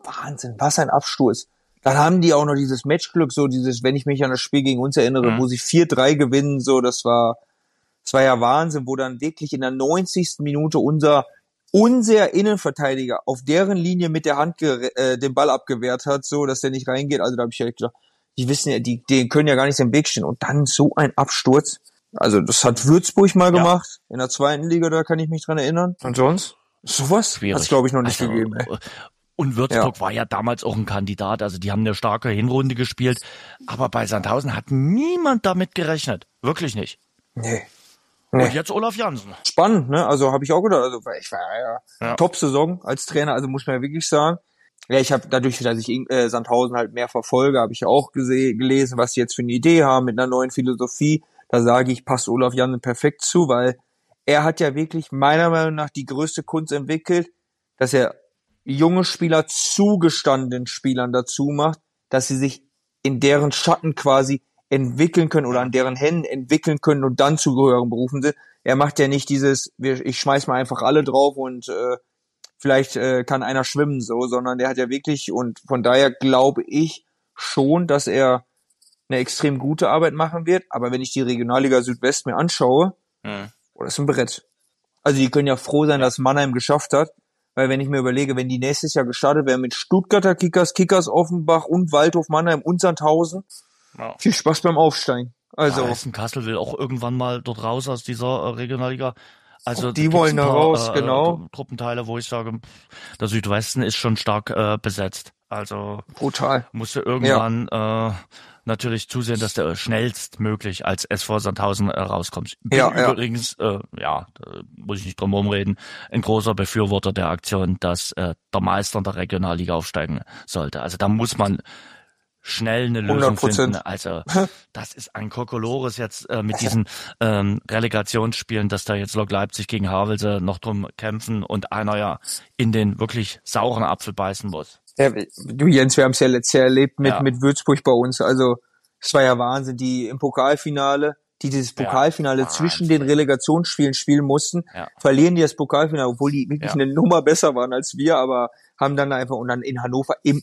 Wahnsinn, was ein Absturz. Dann haben die auch noch dieses Matchglück, so dieses, wenn ich mich an das Spiel gegen uns erinnere, mhm. wo sie vier drei gewinnen, so, das war, das war ja Wahnsinn, wo dann wirklich in der neunzigsten Minute unser, unser Innenverteidiger auf deren Linie mit der Hand ge- äh, den Ball abgewehrt hat, so, dass der nicht reingeht. Also da habe ich ja gedacht, die wissen ja, die, die können ja gar nicht im Weg stehen. Und dann so ein Absturz. Also das hat Würzburg mal ja. gemacht, in der zweiten Liga, da kann ich mich dran erinnern. Und sonst? Sowas hat es, glaube ich, noch nicht also, gegeben. Ey. Und Würzburg ja. war ja damals auch ein Kandidat, also die haben eine starke Hinrunde gespielt, aber bei Sandhausen hat niemand damit gerechnet. Wirklich nicht. Nee. nee. Und jetzt Olaf Jansen. Spannend, ne? Also habe ich auch gedacht, also ich war ja, ja. Top-Saison als Trainer, also muss man ja wirklich sagen. Ja, ich habe dadurch, dass ich äh, Sandhausen halt mehr verfolge, habe ich ja auch gese- gelesen, was sie jetzt für eine Idee haben mit einer neuen Philosophie. Da sage ich, passt Olaf Jansen perfekt zu, weil er hat ja wirklich meiner Meinung nach die größte Kunst entwickelt, dass er junge Spieler zugestandenen Spielern dazu macht, dass sie sich in deren Schatten quasi entwickeln können oder an deren Händen entwickeln können und dann zu höheren Berufen sind. Er macht ja nicht dieses, ich schmeiß mal einfach alle drauf und äh, vielleicht äh, kann einer schwimmen, so, sondern der hat ja wirklich, und von daher glaube ich schon, dass er eine extrem gute Arbeit machen wird. Aber wenn ich die Regionalliga Südwest mir anschaue, mhm. oh, das ist ein Brett. Also die können ja froh sein, ja. dass Mannheim geschafft hat. Weil wenn ich mir überlege, wenn die nächstes Jahr gestartet wären mit Stuttgarter Kickers, Kickers Offenbach und Waldhof Mannheim und Sandhausen, ja. viel Spaß beim Aufsteigen. Also ja, Hessen-Kassel will auch irgendwann mal dort raus aus dieser äh, Regionalliga. Also die wollen da raus, äh, genau. Äh, Truppenteile, wo ich sage, der Südwesten ist schon stark äh, besetzt. Also brutal. Musste irgendwann ja. äh, natürlich zusehen, dass der schnellstmöglich als S V Sandhausen äh, rauskommt. Bin ja, übrigens, ja, äh, ja da muss ich nicht drum herum reden, ein großer Befürworter der Aktion, dass äh, der Meister in der Regionalliga aufsteigen sollte. Also da muss man schnell eine Lösung hundert Prozent finden. Also das ist ein Kokolores jetzt äh, mit diesen ähm, Relegationsspielen, dass da jetzt Lok Leipzig gegen Havelse noch drum kämpfen und einer ja in den wirklich sauren Apfel beißen muss. Ja, du Jens, wir haben es ja letztes Jahr erlebt mit, ja. mit Würzburg bei uns. Also es war ja Wahnsinn, die im Pokalfinale, die dieses Pokalfinale ja, zwischen den Relegationsspielen spielen mussten, ja. verlieren die das Pokalfinale, obwohl die wirklich ja. eine Nummer besser waren als wir, aber haben dann einfach und dann in Hannover im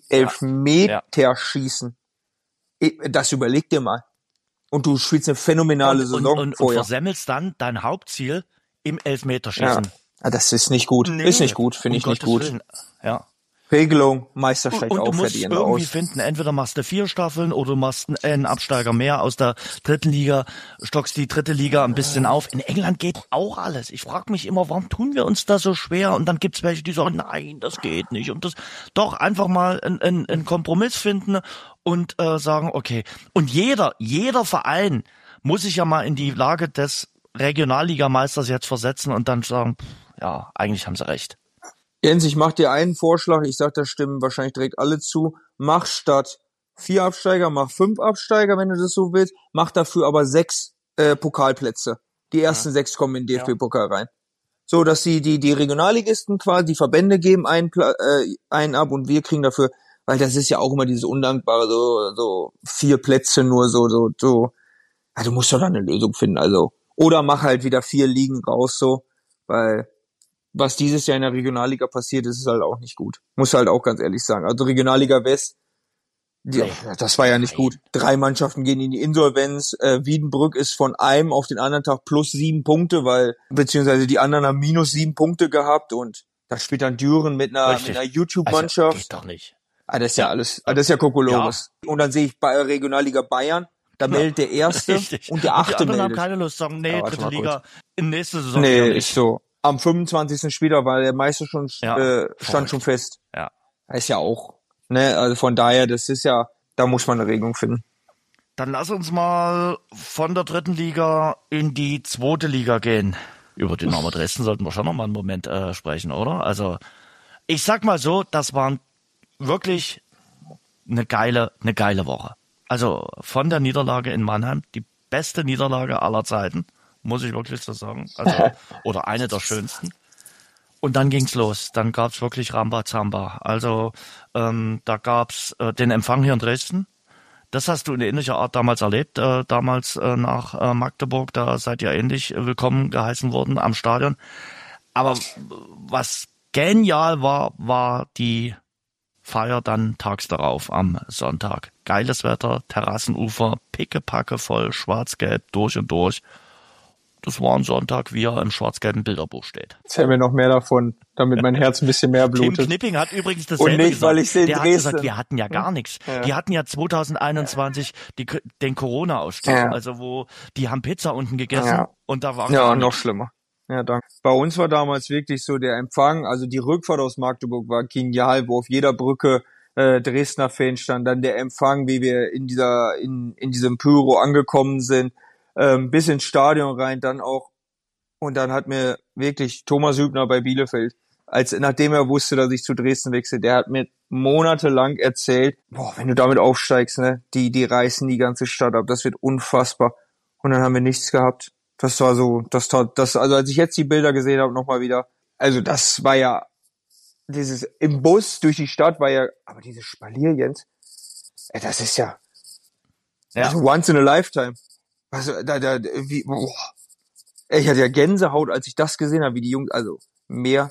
Elfmeterschießen. Das überleg dir mal. Und du spielst eine phänomenale und, Saison und, und, vorher. Und versemmelst dann dein Hauptziel im Elfmeterschießen. Ja. Das ist nicht gut. Nee, ist nicht gut, finde um ich nicht gut. Willen. Ja. Regelung, Meister steigt und, und auch du musst irgendwie aus. finden, entweder machst du vier Staffeln oder du machst einen Absteiger mehr aus der dritten Liga, stockst die dritte Liga ein bisschen auf. In England geht auch alles. Ich frage mich immer, warum tun wir uns da so schwer? Und dann gibt's welche, die sagen, nein, das geht nicht. Und das doch einfach mal einen ein Kompromiss finden und äh, sagen, okay. Und jeder, jeder Verein muss sich ja mal in die Lage des Regionalligameisters jetzt versetzen und dann sagen, pff, ja, eigentlich haben sie recht. Jens, ich mach dir einen Vorschlag, ich sag, da stimmen wahrscheinlich direkt alle zu. Mach statt vier Absteiger, mach fünf Absteiger, wenn du das so willst. Mach dafür aber sechs äh, Pokalplätze. Die ersten ja. sechs kommen in den D F B-Pokal rein. So, dass sie die die Regionalligisten quasi, die Verbände geben einen, äh, einen ab und wir kriegen dafür, weil das ist ja auch immer dieses Undankbare, so so vier Plätze nur, so, so, so. Ja, du musst doch da eine Lösung finden, also. Oder mach halt wieder vier Ligen raus, so, weil was dieses Jahr in der Regionalliga passiert ist, ist halt auch nicht gut. Muss halt auch ganz ehrlich sagen. Also Regionalliga West, die, das war ja nicht gut. Drei Mannschaften gehen in die Insolvenz. Äh, Wiedenbrück ist von einem auf den anderen Tag plus sieben Punkte, weil, beziehungsweise die anderen haben minus sieben Punkte gehabt und da spielt dann Düren mit einer, mit einer YouTube-Mannschaft. Also, geht doch nicht. Ah, das ist ja, ja alles, ah, das ist ja Kokolores. Ja. Und dann sehe ich bei Regionalliga Bayern, da meldet der Erste Richtig. und der Achte und die anderen meldet. haben keine Lust, sagen, nee, ja, dritte Liga, in nächste Saison. Nee, ist so. Am fünfundzwanzigsten Spieltag war der Meister schon, ja, äh, stand verrückt. schon fest. Ja. Ist ja auch, ne, also von daher, das ist ja, da muss man eine Regelung finden. Dann lass uns mal von der dritten Liga in die zweite Liga gehen. Über Dynamo Dresden sollten wir schon noch mal einen Moment äh, sprechen, oder? Also, ich sag mal so, das war wirklich eine geile, eine geile Woche. Also, von der Niederlage in Mannheim, die beste Niederlage aller Zeiten. Muss ich wirklich so sagen. Also, oder eine der schönsten. Und dann ging's los. Dann gab's wirklich Rambazamba. Also, ähm, da gab's äh, den Empfang hier in Dresden. Das hast du in ähnlicher Art damals erlebt. Äh, damals äh, nach äh, Magdeburg, da seid ihr ähnlich willkommen geheißen worden am Stadion. Aber was genial war, war die Feier dann tags darauf am Sonntag. Geiles Wetter, Terrassenufer, pickepacke voll, schwarz-gelb, durch und durch. Das war ein Sonntag, wie er im schwarz-gelben Bilderbuch steht. Erzähl mir noch mehr davon, damit mein Herz ein bisschen mehr blutet. Tim Knipping hat übrigens dasselbe Und nicht, gesagt. weil ich sehe Der hat Dresden. gesagt, wir hatten ja gar nichts. Ja. Die hatten ja zwanzig einundzwanzig die, den Corona-Ausstieg, Ja. also wo die haben Pizza unten gegessen Ja. und da war Ja, gar noch nichts. schlimmer. Ja, danke. Bei uns war damals wirklich so der Empfang, also die Rückfahrt aus Magdeburg war genial, wo auf jeder Brücke äh, Dresdner Fans stand, dann der Empfang, wie wir in dieser in in diesem Pyro angekommen sind, ähm, bis ins Stadion rein, dann auch. Und dann hat mir wirklich Thomas Hübner bei Bielefeld, als nachdem er wusste, dass ich zu Dresden wechsle, der hat mir monatelang erzählt, boah, wenn du damit aufsteigst, ne, die die reißen die ganze Stadt ab, das wird unfassbar. Und dann haben wir nichts gehabt. Das war so, das tat, das, also als ich jetzt die Bilder gesehen habe, nochmal wieder, also das war ja, dieses im Bus durch die Stadt war ja, aber dieses Spalier, Jens, ey, das ist ja, Ja. also once in a lifetime. Also da, da, wie, boah. Ey, ich hatte ja Gänsehaut, als ich das gesehen habe, wie die Jungs, also mehr,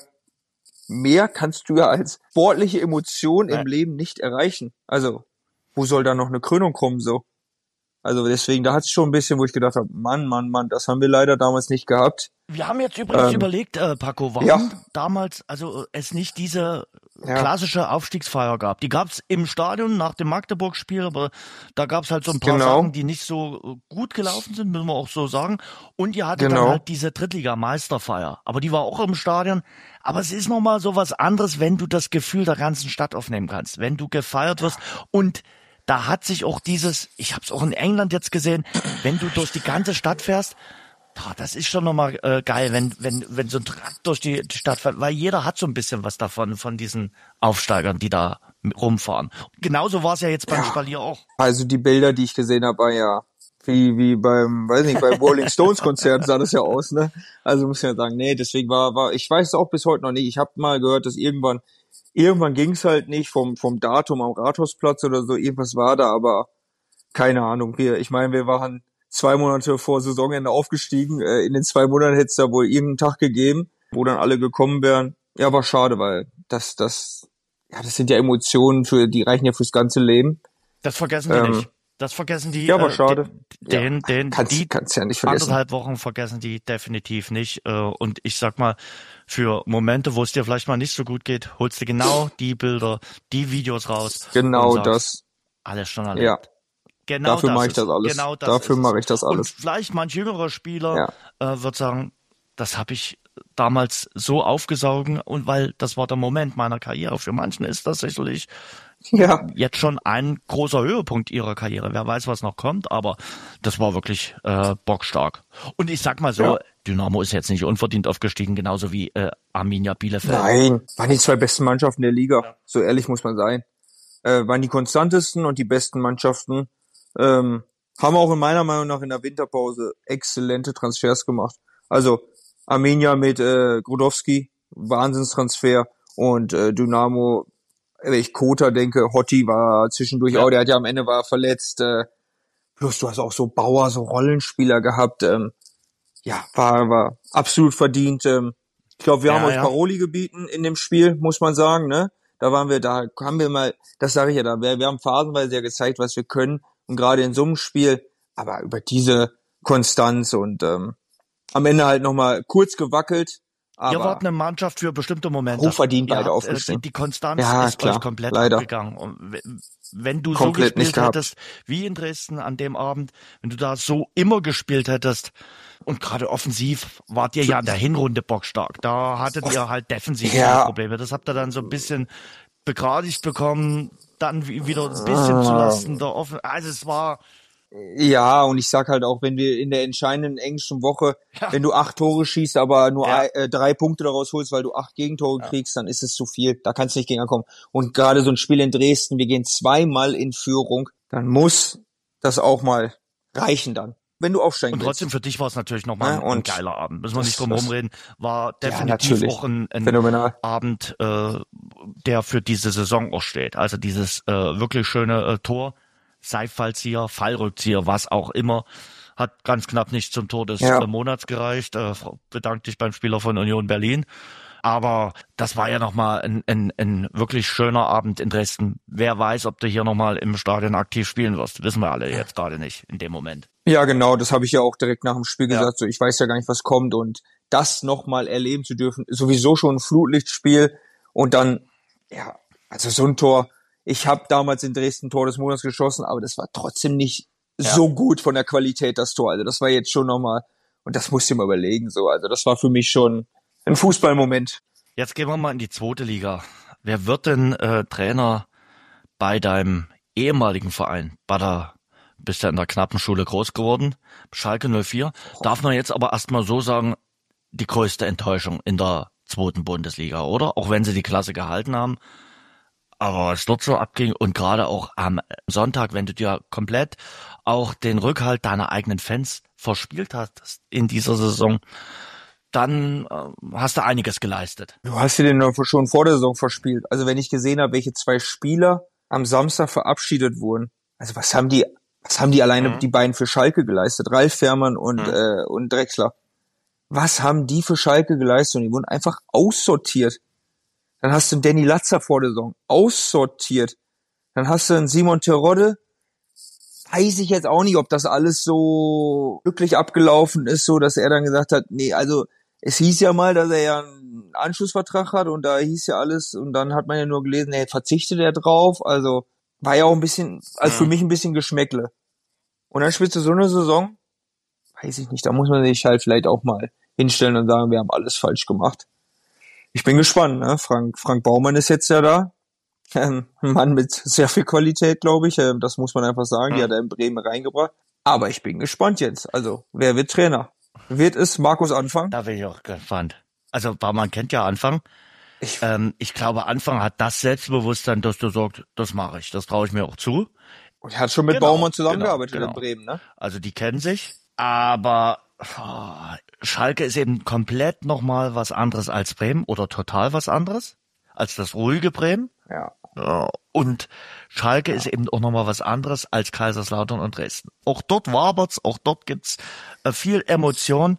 mehr kannst du ja als sportliche Emotion im Ja. Leben nicht erreichen. Also, wo soll da noch eine Krönung kommen, so? Also deswegen, da hat's schon ein bisschen, wo ich gedacht habe, Mann, Mann, Mann, das haben wir leider damals nicht gehabt. Wir haben jetzt übrigens Ähm, überlegt, äh, Paco, warum ja. damals also es nicht diese Ja. klassische Aufstiegsfeier gab. Die gab's im Stadion nach dem Magdeburg-Spiel, aber da gab's halt so ein paar Genau. Sachen, die nicht so äh, gut gelaufen sind, müssen wir auch so sagen. Und ihr hattet Genau. dann halt diese Drittliga-Meisterfeier. Aber die war auch im Stadion. Aber es ist nochmal so was anderes, wenn du das Gefühl der ganzen Stadt aufnehmen kannst. Wenn du gefeiert wirst und da hat sich auch dieses, ich habe es auch in England jetzt gesehen, wenn du durch die ganze Stadt fährst, boah, das ist schon nochmal äh, geil, wenn wenn wenn so ein Trakt durch die Stadt fährt, weil jeder hat so ein bisschen was davon, von diesen Aufsteigern, die da rumfahren. Genauso war es ja jetzt beim Ja. Spalier auch. Also die Bilder, die ich gesehen habe, war ja wie wie beim, weiß nicht, beim Rolling Stones Konzert sah das ja aus, ne? Also muss ich ja sagen, nee, deswegen war war ich weiß es auch bis heute noch nicht. Ich habe mal gehört, dass irgendwann irgendwann ging's halt nicht vom vom Datum am Rathausplatz oder so, irgendwas war da, aber keine Ahnung. Wir, ich meine, wir waren zwei Monate vor Saisonende aufgestiegen. Äh, in den zwei Monaten hätte es da wohl irgendeinen Tag gegeben, wo dann alle gekommen wären. Ja, war schade, weil das das ja, das sind ja Emotionen, für die reichen ja fürs ganze Leben. Das vergessen die Ähm, nicht. Das vergessen die. ja, aber äh, schade. Den, Ja, den, kannst, die kannst ja nicht vergessen. anderthalb Wochen vergessen die definitiv nicht. Äh, Und ich sag mal, für Momente, wo es dir vielleicht mal nicht so gut geht, holst du genau die Bilder, die Videos raus. Genau und sagst, das. Alles schon erlebt. Ja. Genau Dafür das mache ich ist- das alles. Genau das Dafür ist es. mache ich das Und alles. vielleicht manch jüngerer Spieler äh, wird sagen, das habe ich damals so aufgesaugen und weil das war der Moment meiner Karriere. Für manchen ist das sicherlich Ja. jetzt schon ein großer Höhepunkt ihrer Karriere. Wer weiß, was noch kommt, aber das war wirklich äh, bockstark. Und ich sag mal so, Ja. Dynamo ist jetzt nicht unverdient aufgestiegen, genauso wie äh, Arminia Bielefeld. Nein, waren die zwei besten Mannschaften der Liga. So ehrlich muss man sein. Äh, waren die konstantesten und die besten Mannschaften. Ähm, haben auch in meiner Meinung nach in der Winterpause exzellente Transfers gemacht. Also Arminia mit äh, Grodowski, Wahnsinnstransfer, und äh, Dynamo, wenn ich Kota denke, Hotti war zwischendurch Ja. auch, der hat ja am Ende war verletzt. Äh, plus du hast auch so Bauer, so Rollenspieler gehabt. Ähm, ja, war war absolut verdient. Ähm, ich glaube, wir Ja, haben euch ja. Paroli gebieten in dem Spiel, muss man sagen, ne? Da waren wir, da haben wir mal, das sage ich ja da, wir, wir haben phasenweise ja gezeigt, was wir können, und gerade in so einem Spiel, aber über diese Konstanz und ähm, am Ende halt nochmal kurz gewackelt, Ihr aber wart eine Mannschaft für bestimmte Momente. hochverdient Ihr leider habt, äh, aufgestiegen. Die, die Konstanz Ja, ist klar, euch komplett leider. abgegangen. Und wenn- wenn du Komplett so nicht gespielt gehabt. hättest, wie in Dresden an dem Abend, wenn du da so immer gespielt hättest und gerade offensiv wart ihr ja in der Hinrunde bockstark. Da hattet ihr halt defensiv Ja. keine Probleme. Das habt ihr dann so ein bisschen begradigt bekommen, dann wie- wieder ein bisschen zulasten der Offen. Also es war ja, und ich sag halt auch, wenn wir in der entscheidenden englischen Woche, Ja. wenn du acht Tore schießt, aber nur Ja. ein, äh, drei Punkte daraus holst, weil du acht Gegentore kriegst, dann ist es zu viel. Da kannst du nicht gegen ankommen. Und gerade so ein Spiel in Dresden, wir gehen zweimal in Führung, dann muss das auch mal reichen dann, wenn du aufsteigen Und willst. trotzdem für dich war es natürlich nochmal Ja, ein, ein und geiler Abend. Müssen wir das- nicht drum das- rumreden. War Ja, definitiv natürlich. auch ein, ein Phänomenal. Abend, äh, der für diese Saison auch steht. Also dieses äh, wirklich schöne äh, Tor, Seifallzieher, Fallrückzieher, was auch immer, hat ganz knapp nicht zum Tor des Ja. äh, Monats gereicht. Äh, bedankt dich beim Spieler von Union Berlin. Aber das war ja nochmal ein, ein, ein wirklich schöner Abend in Dresden. Wer weiß, ob du hier nochmal im Stadion aktiv spielen wirst. Wissen wir alle jetzt gerade nicht in dem Moment. Ja, genau, das habe ich ja auch direkt nach dem Spiel Ja. gesagt. So, ich weiß ja gar nicht, was kommt, und das nochmal erleben zu dürfen, sowieso schon ein Flutlichtspiel, und dann, ja, also so ein Tor. Ich habe damals in Dresden Tor des Monats geschossen, aber das war trotzdem nicht ja. so gut von der Qualität, das Tor. Also das war jetzt schon nochmal, und das musst du mal überlegen, so. Also das war für mich schon ein Fußballmoment. Jetzt gehen wir mal in die zweite Liga. Wer wird denn äh, Trainer bei deinem ehemaligen Verein? Bader, bist ja in der Knappenschule groß geworden. Schalke null vier. Darf man jetzt aber erstmal so sagen, die größte Enttäuschung in der zweiten Bundesliga, oder? Auch wenn sie die Klasse gehalten haben. Aber es dort so abging, und gerade auch am Sonntag, wenn du dir komplett auch den Rückhalt deiner eigenen Fans verspielt hast in dieser Saison, dann äh, hast du einiges geleistet. Du hast dir den schon vor der Saison verspielt. Also wenn ich gesehen habe, welche zwei Spieler am Samstag verabschiedet wurden, also was haben die, was haben die alleine mhm. die beiden für Schalke geleistet? Ralf Fährmann und mhm. äh, und Drexler. Was haben die für Schalke geleistet? Und die wurden einfach aussortiert. Dann hast du einen Danny Latzer vor der Saison aussortiert. Dann hast du einen Simon Terodde. Weiß ich jetzt auch nicht, ob das alles so glücklich abgelaufen ist, so dass er dann gesagt hat, nee, also es hieß ja mal, dass er ja einen Anschlussvertrag hat, und da hieß ja alles, und dann hat man ja nur gelesen, nee, verzichtet er drauf. Also war ja auch ein bisschen, also für mich ein bisschen Geschmäckle. Und dann spielst du so eine Saison, weiß ich nicht, da muss man sich halt vielleicht auch mal hinstellen und sagen, wir haben alles falsch gemacht. Ich bin gespannt, ne? Frank, Frank Baumann ist jetzt ja da. Ähm, ein Mann mit sehr viel Qualität, glaube ich. Ähm, das muss man einfach sagen. Die hat er in Bremen reingebracht. Aber ich bin gespannt jetzt. Also, wer wird Trainer? Wird es Markus Anfang? Da bin ich auch gespannt. Also, Baumann kennt ja Anfang. Ich, ähm, ich glaube, Anfang hat das Selbstbewusstsein, dass du sagst, das mache ich. Das traue ich mir auch zu. Und er hat schon mit genau, Baumann zusammengearbeitet genau, genau. in Bremen, ne? Also, die kennen sich. Aber oh, Schalke ist eben komplett nochmal was anderes als Bremen, oder total was anderes als das ruhige Bremen. Ja. ja. Und Schalke ja. ist eben auch nochmal was anderes als Kaiserslautern und Dresden. Auch dort wabert's, auch dort gibt's äh, viel Emotion.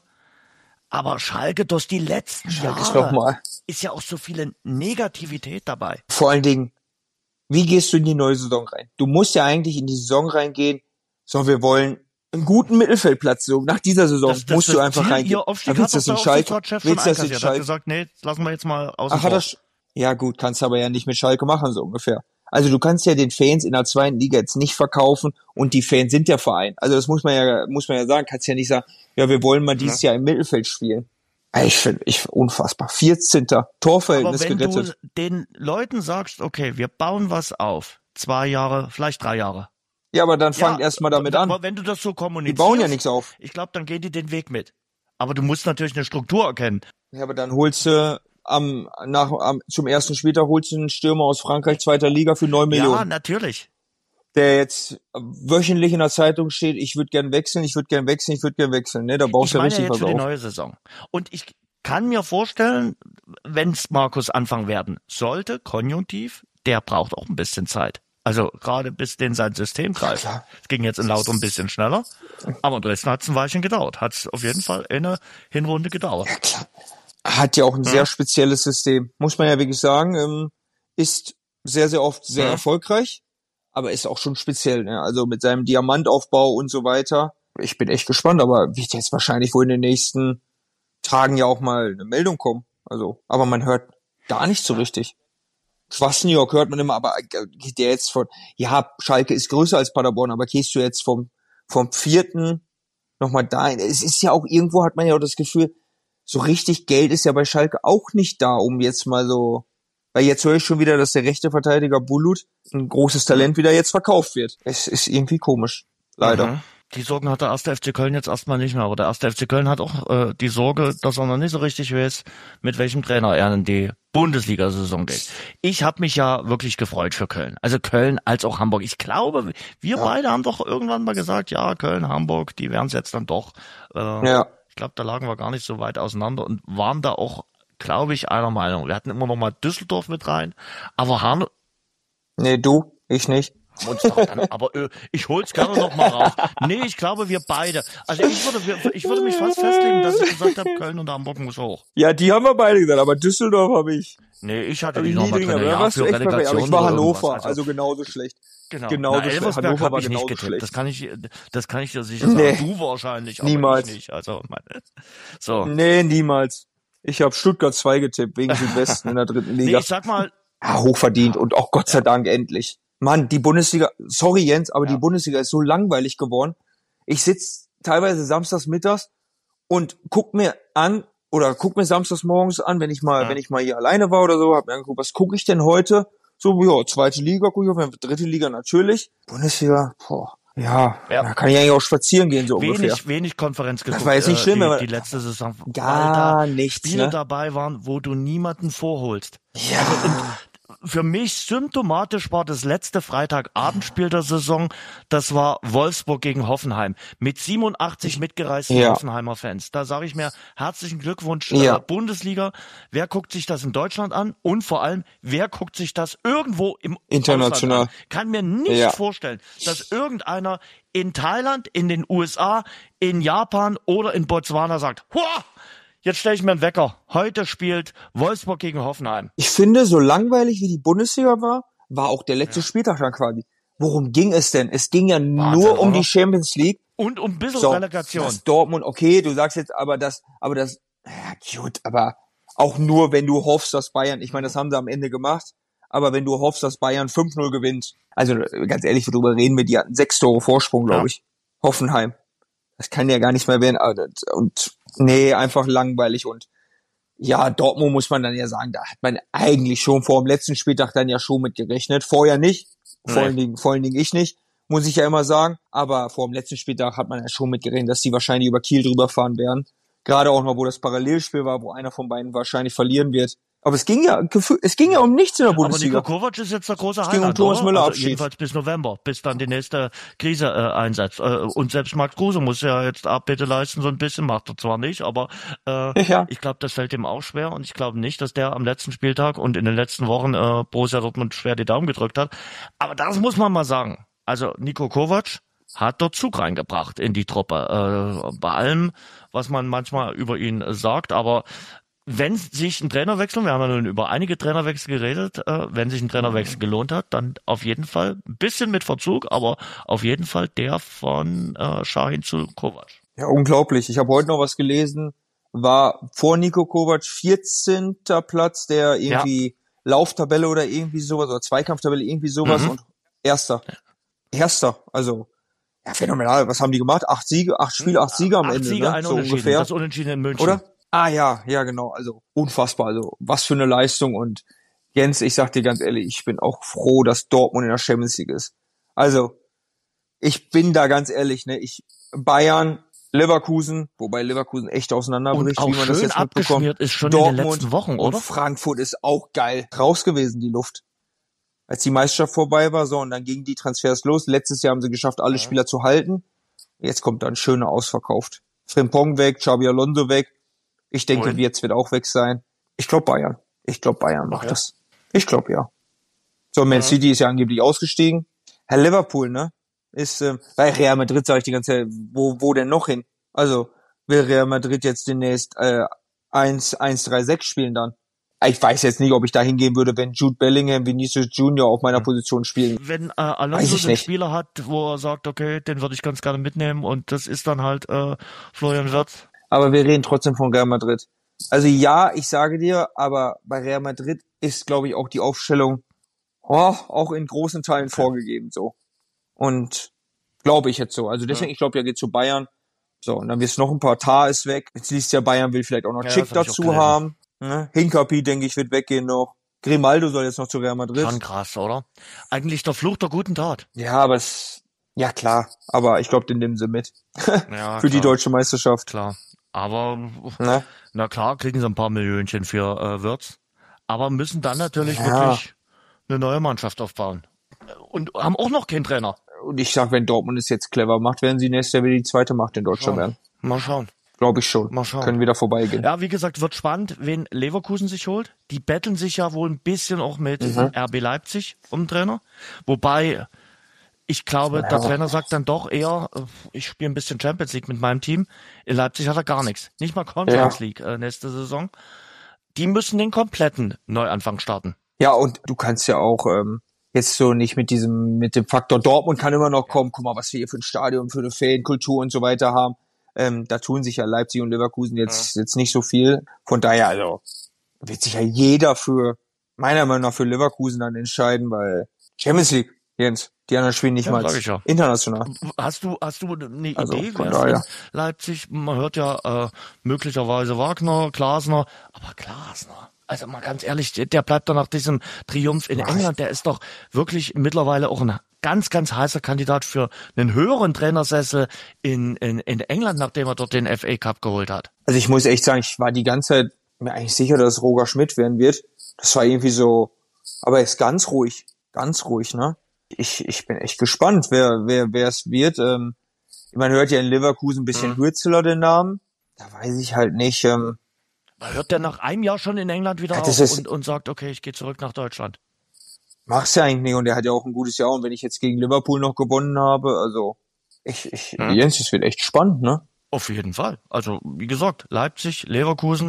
Aber Schalke durch die letzten Schalke Jahre ist, mal. ist ja auch so viele Negativität dabei. Vor allen Dingen, wie gehst du in die neue Saison rein? Du musst ja eigentlich in die Saison reingehen, so, wir wollen einen guten Mittelfeldplatz, so nach dieser Saison das, das musst du einfach reingehen. Da willst du das in Schalke? Willst du das in Schalke? Hat gesagt, nee, lassen wir jetzt mal außen Ach, vor. Hat er, ja gut, kannst du aber ja nicht mit Schalke machen, so ungefähr. Also du kannst ja den Fans in der zweiten Liga jetzt nicht verkaufen, und die Fans sind der Verein. Also das muss man ja, muss man ja sagen, kannst ja nicht sagen, ja, wir wollen mal dieses ja. Jahr im Mittelfeld spielen. Ich finde, ich unfassbar. vierzehnter Torverhältnis gerettet. Aber wenn gerettet. Du den Leuten sagst, okay, wir bauen was auf, zwei Jahre, vielleicht drei Jahre. Ja, aber dann fangt ja, erst mal damit an. Aber wenn du das so kommunizierst, die bauen ja nichts auf. Ich glaube, dann gehen die den Weg mit. Aber du musst natürlich eine Struktur erkennen. Ja, aber dann holst du am nach am, zum ersten Spieltag holst du einen Stürmer aus Frankreich, zweiter Liga, für neun Millionen. Ja, natürlich. Der jetzt wöchentlich in der Zeitung steht, ich würde gern wechseln, ich würde gern wechseln, ich würde gern wechseln. Ne, da brauchst du ja richtig ja jetzt was für auf. Die neue Saison. Und ich kann mir vorstellen, wenn es Markus Anfang werden sollte, konjunktiv, der braucht auch ein bisschen Zeit. Also gerade bis den sein System greift. Ja, es ging jetzt in Lauter ein bisschen schneller, aber in Dresden hat es ein Weilchen gedauert. Hat es auf jeden Fall eine Hinrunde gedauert. Ja, klar. Hat ja auch ein ja. sehr spezielles System, muss man ja wirklich sagen. Ähm, ist sehr, sehr oft sehr ja. erfolgreich, aber ist auch schon speziell. Ne? Also mit seinem Diamantaufbau und so weiter. Ich bin echt gespannt, aber wird jetzt wahrscheinlich wohl in den nächsten Tagen ja auch mal eine Meldung kommen. Also, aber man hört gar nicht so richtig. Schwarzenjörg hört man immer, aber geht der jetzt von, ja, Schalke ist größer als Paderborn, aber gehst du jetzt vom vom vierten nochmal dahin? Es ist ja auch, irgendwo hat man ja auch das Gefühl, so richtig Geld ist ja bei Schalke auch nicht da, um jetzt mal so, weil jetzt höre ich schon wieder, dass der rechte Verteidiger Bulut, ein großes Talent, wieder jetzt verkauft wird. Es ist irgendwie komisch, leider. Mhm. Die Sorgen hat der erste F C Köln jetzt erstmal nicht mehr, aber der erste F C Köln hat auch äh, die Sorge, dass er noch nicht so richtig weiß, mit welchem Trainer er in die Bundesliga-Saison geht. Ich habe mich ja wirklich gefreut für Köln. Also Köln als auch Hamburg. Ich glaube, wir ja. beide haben doch irgendwann mal gesagt, ja, Köln, Hamburg, die werden es jetzt dann doch. Äh, ja. Ich glaube, da lagen wir gar nicht so weit auseinander und waren da auch, glaube ich, einer Meinung. Wir hatten immer noch mal Düsseldorf mit rein, aber Hanno... Nee, du, ich nicht. haben uns doch dann, aber äh, ich hol's gerne noch mal raus. Nee, ich glaube, wir beide. Also ich würde, ich würde mich fast festlegen, dass ich gesagt habe, Köln und Hamburg muss hoch. Ja, die haben wir beide gesagt, aber Düsseldorf habe ich. Nee, ich hatte die die nochmal drin. Ja, Ja, für Relegation aber ich war Hannover, also, also genauso schlecht. Genau. Genauso Na, schlecht. Hannover war genauso nicht schlecht. Das kann ich, das kann ich dir sicher sagen. Nee, du wahrscheinlich, aber niemals. Ich nicht. Also, meine, so. Nee, niemals. Ich habe Stuttgart zwei getippt, wegen Südwesten in der dritten Liga. Nee, ich sag mal. Ah, hochverdient und auch Gott sei Dank endlich. Mann, die Bundesliga, sorry Jens, aber ja. die Bundesliga ist so langweilig geworden. Ich sitz teilweise samstags mittags und guck mir an, oder guck mir samstags morgens an, wenn ich mal, ja. wenn ich mal hier alleine war oder so, hab mir angeguckt, was gucke ich denn heute? So, ja, zweite Liga gucke ich auf, dritte Liga natürlich. Bundesliga, boah, ja, ja. da kann ich eigentlich auch spazieren gehen, so wenig, ungefähr. Wenig Konferenz geguckt. Das war jetzt nicht schlimm, äh, die, aber die letzte Saison. Gar weil da nichts, Spiele ne? dabei waren, wo du niemanden vorholst. Ja. Also, und für mich symptomatisch war das letzte Freitagabendspiel der Saison, das war Wolfsburg gegen Hoffenheim mit siebenundachtzig mitgereisten ja. Hoffenheimer Fans. Da sage ich mir herzlichen Glückwunsch ja. äh, Bundesliga. Wer guckt sich das in Deutschland an? Und vor allem, wer guckt sich das irgendwo im international Ausland an? Kann mir nicht ja. vorstellen, dass irgendeiner in Thailand, in den U S A, in Japan oder in Botswana sagt, Huah! Jetzt stelle ich mir einen Wecker. Heute spielt Wolfsburg gegen Hoffenheim. Ich finde, so langweilig wie die Bundesliga war, war auch der letzte ja. Spieltag dann quasi. Worum ging es denn? Es ging ja Wahnsinn, nur um oder? die Champions League. Und um ein bisschen so, Relegation. Das Dortmund, okay, du sagst jetzt aber das, aber das, ja gut, aber auch nur, wenn du hoffst, dass Bayern, ich meine, das haben sie am Ende gemacht, aber wenn du hoffst, dass Bayern fünf null gewinnt, also ganz ehrlich, darüber reden wir, die hatten sechs Tore Vorsprung, glaube ja. ich. Hoffenheim. Das kann ja gar nicht mehr werden. Und nee, einfach langweilig. Und ja, Dortmund muss man dann ja sagen, da hat man eigentlich schon vor dem letzten Spieltag dann ja schon mit gerechnet. Vorher nicht. Vor allen Dingen, vor allen Dingen ich nicht, muss ich ja immer sagen. Aber vor dem letzten Spieltag hat man ja schon mit gerechnet, dass die wahrscheinlich über Kiel drüber fahren werden. Gerade auch noch, wo das Parallelspiel war, wo einer von beiden wahrscheinlich verlieren wird. Aber es ging ja, es ging ja um nichts in der Bundesliga. Aber Nico Kovac ist jetzt der große Highlight, um Thomas Müller also Abschied. Jedenfalls bis November, bis dann die nächste Krise äh, einsetzt. Äh, und selbst Max Kruse muss ja jetzt Abbitte leisten, so ein bisschen, macht er zwar nicht, aber äh, ja. ich glaube, das fällt ihm auch schwer. Und ich glaube nicht, dass der am letzten Spieltag und in den letzten Wochen äh, Borussia Dortmund schwer die Daumen gedrückt hat. Aber das muss man mal sagen. Also Nico Kovac hat dort Zug reingebracht in die Truppe. Äh, bei allem, was man manchmal über ihn sagt, aber wenn sich ein Trainerwechsel, wir haben ja nun über einige Trainerwechsel geredet, äh, wenn sich ein Trainerwechsel gelohnt hat, dann auf jeden Fall, ein bisschen mit Verzug, aber auf jeden Fall der von äh, Şahin zu Kovac. Ja, unglaublich. Ich habe heute noch was gelesen, war vor Nico Kovac vierzehnter Platz der irgendwie ja. Lauftabelle oder irgendwie sowas, oder Zweikampftabelle, irgendwie sowas mhm. und erster. Erster, also ja, phänomenal. Was haben die gemacht? Acht Siege, acht Spiele, acht Siege am acht Ende, Siege, ne? ein So Unentschieden. ungefähr. Das Unentschieden in München. Oder? Ah ja, ja genau, also unfassbar, also was für eine Leistung und Jens, ich sag dir ganz ehrlich, ich bin auch froh, dass Dortmund in der Champions League ist. Also, ich bin da ganz ehrlich, ne, ich, Bayern, Leverkusen, wobei Leverkusen echt auseinanderbricht, wie man das jetzt mitbekommt. Ist schon Dortmund in den letzten Wochen, oder? Und Frankfurt ist auch geil raus gewesen, die Luft. Als die Meisterschaft vorbei war, so, und dann gingen die Transfers los. Letztes Jahr haben sie geschafft, alle ja. Spieler zu halten. Jetzt kommt dann schöner ausverkauft. Frimpong weg, Xabi Alonso weg. Ich denke, Wohin? Wirtz wird auch weg sein. Ich glaube Bayern. Ich glaube Bayern macht okay. das. Ich glaube ja. So, Man ja. City ist ja angeblich ausgestiegen. Herr Liverpool, ne? Ist, ähm, bei Real Madrid sage ich die ganze Zeit, wo, wo denn noch hin? Also, will Real Madrid jetzt demnächst äh, eins eins drei sechs spielen dann? Ich weiß jetzt nicht, ob ich da hingehen würde, wenn Jude Bellingham, Vinicius Junior auf meiner Position spielen. Wenn äh, Alonso einen Spieler hat, wo er sagt, okay, den würde ich ganz gerne mitnehmen und das ist dann halt äh, Florian Wirtz. Aber wir reden trotzdem von Real Madrid. Also ja, ich sage dir, aber bei Real Madrid ist, glaube ich, auch die Aufstellung oh, auch in großen Teilen okay. vorgegeben so. Und glaube ich jetzt so. Also deswegen, ja. ich glaube, er geht zu Bayern. So, und dann wird es noch ein paar, Tar ist weg. Jetzt liest ja, Bayern will vielleicht auch noch ja, Schick dazu haben. Ne? Hinkapi, denke ich, wird weggehen noch. Grimaldo soll jetzt noch zu Real Madrid. Schon krass, oder? Eigentlich der Fluch der guten Tat. Ja, aber es, ja klar, aber ich glaube, den nehmen sie mit. Ja, für die deutsche Meisterschaft. Klar. Aber, ne? Na klar, kriegen sie ein paar Millionchen für äh, Wirtz. Aber müssen dann natürlich ja. wirklich eine neue Mannschaft aufbauen. Und haben auch noch keinen Trainer. Und ich sag, wenn Dortmund es jetzt clever macht, werden sie nächstes Jahr wieder die zweite Macht in Deutschland werden. Mal schauen. Glaube ich schon. Mal schauen. Können wieder vorbeigehen. Ja, wie gesagt, wird spannend, wen Leverkusen sich holt. Die betteln sich ja wohl ein bisschen auch mit mhm. R B Leipzig um den Trainer. Wobei, Ich glaube, der Trainer sagt dann doch eher, ich spiele ein bisschen Champions League mit meinem Team. In Leipzig hat er gar nichts. Nicht mal Conference ja. League äh, nächste Saison. Die müssen den kompletten Neuanfang starten. Ja, und du kannst ja auch ähm, jetzt so nicht mit diesem, mit dem Faktor Dortmund kann immer noch kommen. Guck mal, was wir hier für ein Stadion, für eine Fankultur und so weiter haben. Ähm, da tun sich ja Leipzig und Leverkusen jetzt ja. jetzt nicht so viel. Von daher, also wird sich ja jeder für, meiner Meinung nach, für Leverkusen dann entscheiden, weil Champions League, Jens, die anderen spielen nicht ja, mal ja. international. Hast du hast du eine also, Idee, wer wer ist in Leipzig? Man hört ja äh, möglicherweise Wagner, Glasner, aber Glasner, also mal ganz ehrlich, der bleibt doch nach diesem Triumph in Was? England, der ist doch wirklich mittlerweile auch ein ganz, ganz heißer Kandidat für einen höheren Trainersessel in, in, in England, nachdem er dort den F A Cup geholt hat. Also ich muss echt sagen, ich war die ganze Zeit mir eigentlich sicher, dass Roger Schmidt werden wird. Das war irgendwie so, aber er ist ganz ruhig, ganz ruhig, ne? Ich, ich bin echt gespannt, wer, wer, wer es wird. Ähm, man hört ja in Leverkusen ein bisschen mhm. Hürzeler den Namen. Da weiß ich halt nicht. Ähm, man hört der nach einem Jahr schon in England wieder ja, auf ist, und, und sagt, okay, ich gehe zurück nach Deutschland. Mach's ja eigentlich nicht und er hat ja auch ein gutes Jahr und wenn ich jetzt gegen Liverpool noch gewonnen habe, also ich, ich, mhm. Jens, es wird echt spannend, ne? Auf jeden Fall. Also, wie gesagt, Leipzig, Leverkusen,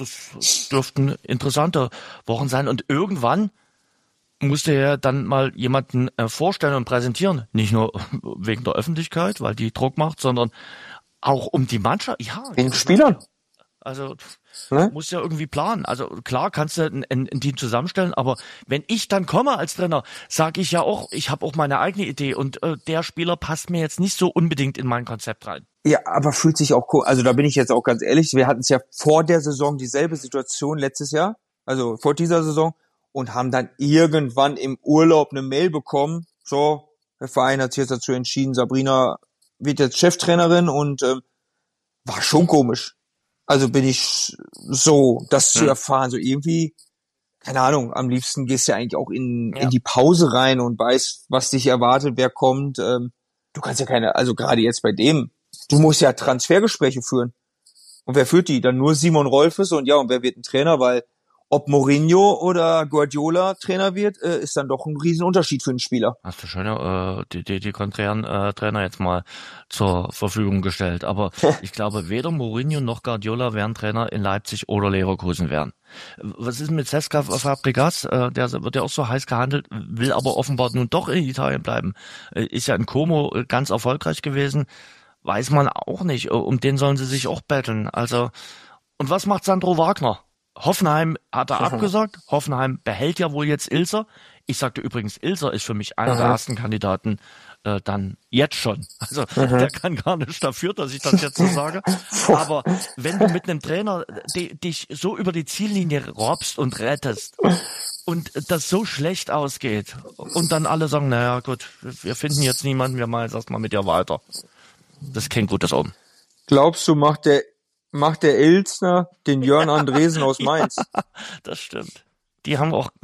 das dürften interessante Wochen sein und irgendwann musste er dann mal jemanden äh, vorstellen und präsentieren. Nicht nur wegen der Öffentlichkeit, weil die Druck macht, sondern auch um die Mannschaft. Ja, den Spielern. Also ne? Musst ja irgendwie planen. Also klar kannst du ein, ein, ein Team zusammenstellen, aber wenn ich dann komme als Trainer, sage ich ja auch, ich habe auch meine eigene Idee und äh, der Spieler passt mir jetzt nicht so unbedingt in mein Konzept rein. Ja, aber fühlt sich auch cool. Also da bin ich jetzt auch ganz ehrlich, wir hatten es ja vor der Saison dieselbe Situation letztes Jahr, also vor dieser Saison, und haben dann irgendwann im Urlaub eine Mail bekommen, so, der Verein hat sich jetzt dazu entschieden, Sabrina wird jetzt Cheftrainerin und ähm, war schon komisch. Also bin ich so, das hm. zu erfahren, so irgendwie, keine Ahnung, am liebsten gehst du ja eigentlich auch in, ja. in die Pause rein und weißt, was dich erwartet, wer kommt. Ähm, du kannst ja keine, also gerade jetzt bei dem, du musst ja Transfergespräche führen. Und wer führt die? Dann nur Simon Rolfes und ja, und wer wird ein Trainer? Weil ob Mourinho oder Guardiola Trainer wird, äh, ist dann doch ein Riesenunterschied für einen Spieler. Hast du schon äh, die, die, die konträren äh, Trainer jetzt mal zur Verfügung gestellt. Aber ich glaube, weder Mourinho noch Guardiola werden Trainer in Leipzig oder Leverkusen werden. Was ist mit Cesca Fabregas? Äh, der wird ja auch so heiß gehandelt, will aber offenbar nun doch in Italien bleiben. Äh, ist ja in Como ganz erfolgreich gewesen. Weiß man auch nicht. Um den sollen sie sich auch betteln. Also, und was macht Sandro Wagner? Hoffenheim hat er abgesagt. Hoffenheim behält ja wohl jetzt Ilser. Ich sagte übrigens, Ilser ist für mich einer Aha. der ersten Kandidaten äh, dann jetzt schon. Also Aha. der kann gar nicht dafür, dass ich das jetzt so sage. Aber wenn du mit einem Trainer die, dich so über die Ziellinie robbst und rettest und das so schlecht ausgeht und dann alle sagen, naja gut, wir finden jetzt niemanden, wir machen jetzt erstmal mit dir weiter. Das ist kein gutes Omen. Glaubst du, macht der Macht der Ilzner den Jörn Andresen aus Mainz? Ja, das stimmt. Die haben auch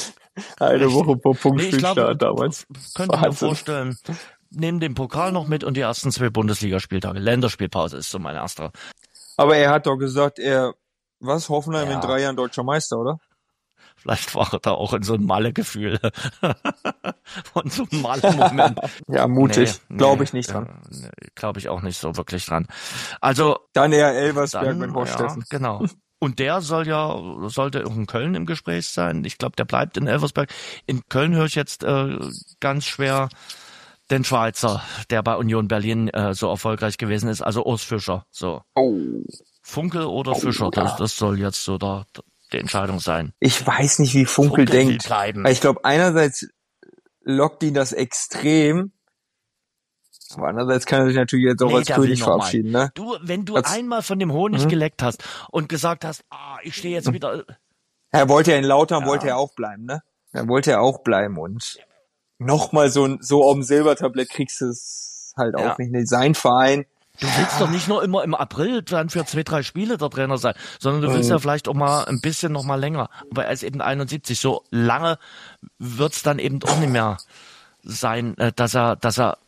eine Woche vor Punktspielstart nee, damals. Könnte mir vorstellen, nehmen den Pokal noch mit und die ersten zwei Bundesligaspieltage. Länderspielpause ist so mein erster. Aber er hat doch gesagt, er, was, Hoffenheim ja. in drei Jahren deutscher Meister, oder? Vielleicht war er da auch in so ein Malle-Gefühl. Von so einem Malle-Moment. Ja, mutig. Nee, Glaube ich nicht dran. Nee, Glaube ich auch nicht so wirklich dran. Also. Dann eher Elversberg dann, mit Horst ja, Steffen. Genau. Und der soll ja, sollte auch in Köln im Gespräch sein. Ich glaube, der bleibt in Elversberg. In Köln höre ich jetzt äh, ganz schwer den Schweizer, der bei Union Berlin äh, so erfolgreich gewesen ist. Also Urs Fischer. So. Oh. Funkel oder oh, Fischer, ja. das, das soll jetzt so da die Entscheidung sein. Ich weiß nicht, wie Funkel, Funkel denkt. Weil ich glaube, einerseits lockt ihn das extrem, aber andererseits kann er sich natürlich jetzt auch nee, als König verabschieden. Ne? Du, wenn du als, einmal von dem Honig mhm. geleckt hast und gesagt hast, ah, ich stehe jetzt wieder. Er wollte ja in Lautern, ja. wollte er auch bleiben, ne? Er wollte ja auch bleiben und nochmal so, so auf dem Silbertablett kriegst du es halt ja. auch nicht. Ne? Sein Verein. Du willst doch nicht nur immer im April dann für zwei, drei Spiele der Trainer sein, sondern du willst mhm. ja vielleicht auch mal ein bisschen noch mal länger. Aber er ist eben einundsiebzig, so lange wird's dann eben auch nicht mehr sein, dass er, dass er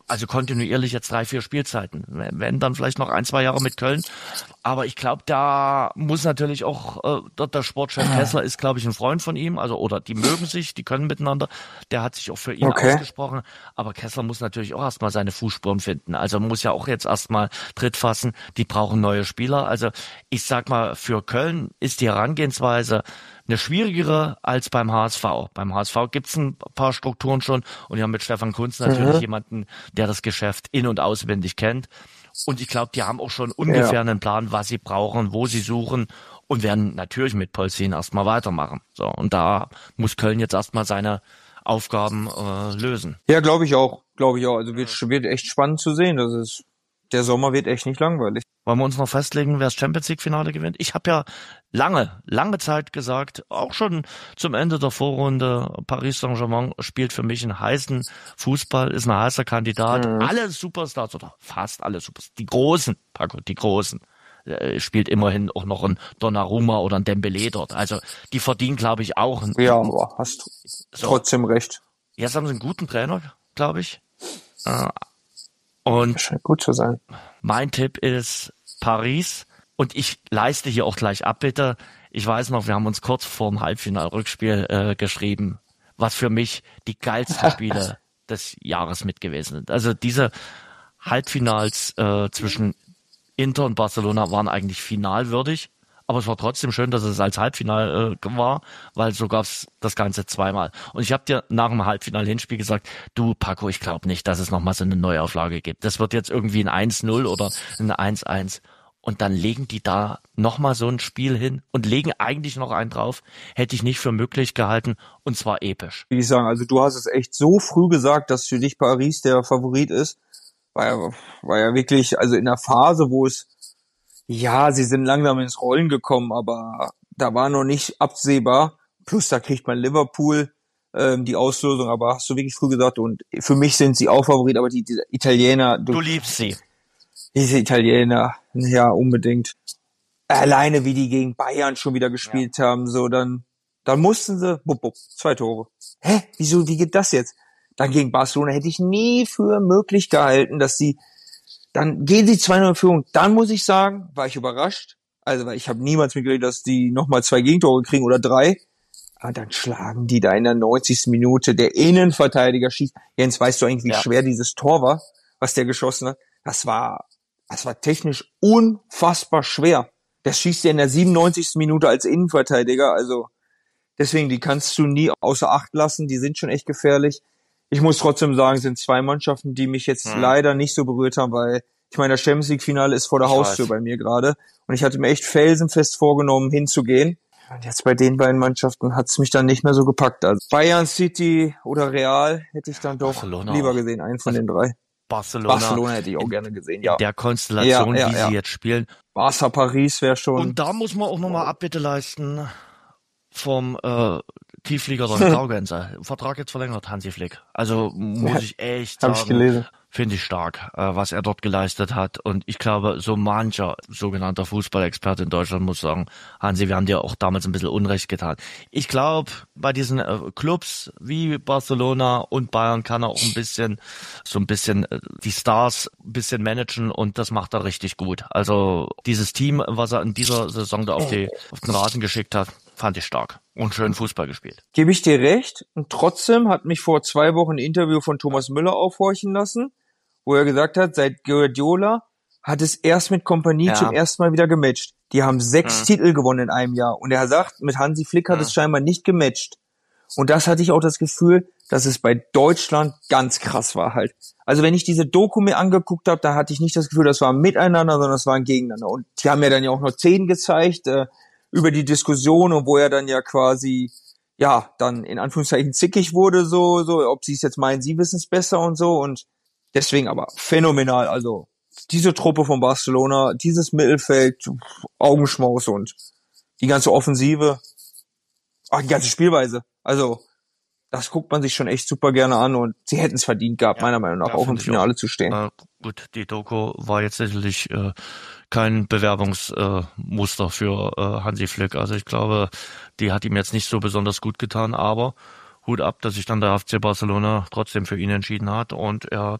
also kontinuierlich jetzt drei, vier Spielzeiten. Wenn dann vielleicht noch ein, zwei Jahre mit Köln. Aber ich glaube, da muss natürlich auch, äh, dort der Sportchef Kessler ist, glaube ich, ein Freund von ihm. Also, oder die mögen sich, die können miteinander. Der hat sich auch für ihn okay. ausgesprochen. Aber Kessler muss natürlich auch erstmal seine Fußspuren finden. Also muss ja auch jetzt erstmal Tritt fassen. Die brauchen neue Spieler. Also ich sag mal, für Köln ist die Herangehensweise eine schwierigere als beim H S V. Beim H S V gibt's ein paar Strukturen schon und wir haben mit Stefan Kuntz natürlich mhm. jemanden, der das Geschäft in- und auswendig kennt. Und ich glaube, die haben auch schon ungefähr ja. einen Plan, was sie brauchen, wo sie suchen und werden natürlich mit Polzin erstmal weitermachen. So, und da muss Köln jetzt erstmal seine Aufgaben äh, lösen. Ja, glaube ich auch. Glaube ich auch. Also wird, wird echt spannend zu sehen. Das ist, der Sommer wird echt nicht langweilig. Wollen wir uns noch festlegen, wer das Champions-League-Finale gewinnt? Ich habe ja lange, lange Zeit gesagt, auch schon zum Ende der Vorrunde, Paris Saint-Germain spielt für mich einen heißen Fußball, ist ein heißer Kandidat. Mhm. Alle Superstars, oder fast alle Superstars, die Großen, Paco, die Großen, äh, spielt immerhin auch noch ein Donnarumma oder ein Dembélé dort. Also die verdienen, glaube ich, auch. Einen, ja, aber hast du so. Trotzdem recht. Jetzt haben sie einen guten Trainer, glaube ich. Äh, und das scheint gut zu sein. Mein Tipp ist Paris. Und ich leiste hier auch gleich Abbitte. Ich weiß noch, wir haben uns kurz vor dem Halbfinal-Rückspiel äh, geschrieben, was für mich die geilsten Spiele des Jahres mit gewesen sind. Also diese Halbfinals äh, zwischen Inter und Barcelona waren eigentlich finalwürdig. Aber es war trotzdem schön, dass es als Halbfinale äh, war, weil so gab's das Ganze zweimal. Und ich habe dir nach dem Halbfinal-Hinspiel gesagt, du Paco, ich glaube nicht, dass es nochmal so eine Neuauflage gibt. Das wird jetzt irgendwie ein eins null oder ein eins eins. Und dann legen die da nochmal so ein Spiel hin und legen eigentlich noch einen drauf. Hätte ich nicht für möglich gehalten, und zwar episch. Wie ich sagen, also du hast es echt so früh gesagt, dass für dich Paris der Favorit ist. War ja, war ja wirklich, also in der Phase, wo es ja, sie sind langsam ins Rollen gekommen, aber da war noch nicht absehbar. Plus, da kriegt man Liverpool ähm, die Auslosung, aber hast du wirklich früh gesagt. Und für mich sind sie auch Favorit, aber die, die Italiener... Du, du liebst sie. Diese Italiener, ja, unbedingt. Alleine, wie die gegen Bayern schon wieder gespielt ja. haben, so, dann dann mussten sie... Bup, bup, zwei Tore. Hä? Wieso, wie geht das jetzt? Dann gegen Barcelona hätte ich nie für möglich gehalten, dass sie... Dann gehen sie zwei null in Führung. Dann muss ich sagen, war ich überrascht. Also, weil ich habe niemals mitgerechnet, dass die nochmal zwei Gegentore kriegen oder drei. Aber dann schlagen die da in der neunzigsten Minute. Der Innenverteidiger schießt. Jens, weißt du eigentlich, wie ja. schwer dieses Tor war, was der geschossen hat? Das war, das war technisch unfassbar schwer. Das schießt er in der siebenundneunzigsten Minute als Innenverteidiger. Also, deswegen, die kannst du nie außer Acht lassen. Die sind schon echt gefährlich. Ich muss trotzdem sagen, es sind zwei Mannschaften, die mich jetzt hm. leider nicht so berührt haben, weil ich meine, das Champions League Finale ist vor der ich Haustür weiß. bei mir gerade und ich hatte mir echt felsenfest vorgenommen, hinzugehen. Und jetzt bei den beiden Mannschaften hat es mich dann nicht mehr so gepackt. Also Bayern, City oder Real hätte ich dann doch Barcelona lieber gesehen, einen von also den drei. Barcelona, Barcelona hätte ich auch gerne gesehen, ja. In der Konstellation, ja, ja, wie ja. sie jetzt spielen. Barca Paris wäre schon... Und da muss man auch nochmal Abbitte leisten vom äh, Tiefflieger der Graugenser. Vertrag jetzt verlängert, Hansi Flick. Also muss ja, ich echt sagen, hab ich gelesen. Finde ich stark, äh, was er dort geleistet hat. Und ich glaube, so mancher sogenannter Fußballexperte in Deutschland muss sagen, Hansi, wir haben dir auch damals ein bisschen Unrecht getan. Ich glaube, bei diesen äh, Clubs wie Barcelona und Bayern kann er auch ein bisschen, so ein bisschen äh, die Stars ein bisschen managen und das macht er richtig gut. Also dieses Team, was er in dieser Saison da auf, die, auf den Rasen geschickt hat, fand ich stark und schön Fußball gespielt. Gebe ich dir recht. Und trotzdem hat mich vor zwei Wochen ein Interview von Thomas Müller aufhorchen lassen, wo er gesagt hat, seit Guardiola hat es erst mit Kompanie ja. zum ersten Mal wieder gematcht. Die haben sechs mhm. Titel gewonnen in einem Jahr. Und er sagt, mit Hansi Flick hat mhm. es scheinbar nicht gematcht. Und das hatte ich auch das Gefühl, dass es bei Deutschland ganz krass war halt. Also wenn ich diese Doku mir angeguckt habe, da hatte ich nicht das Gefühl, das war miteinander, sondern das waren gegeneinander. Und die haben mir dann ja auch noch zehn gezeigt, äh, über die Diskussion und wo er dann ja quasi, ja, dann in Anführungszeichen zickig wurde, so, so, ob sie es jetzt meinen, sie wissen es besser und so und deswegen aber phänomenal, also diese Truppe von Barcelona, dieses Mittelfeld, Augenschmaus und die ganze Offensive, ach, die ganze Spielweise, also das guckt man sich schon echt super gerne an und sie hätten es verdient gehabt, ja, meiner Meinung nach, ja, auch im Finale auch zu stehen. Äh, gut, die Doku war jetzt sicherlich äh, kein Bewerbungsmuster äh, für äh, Hansi Flick. Also ich glaube, die hat ihm jetzt nicht so besonders gut getan, aber Hut ab, dass sich dann der F C Barcelona trotzdem für ihn entschieden hat und er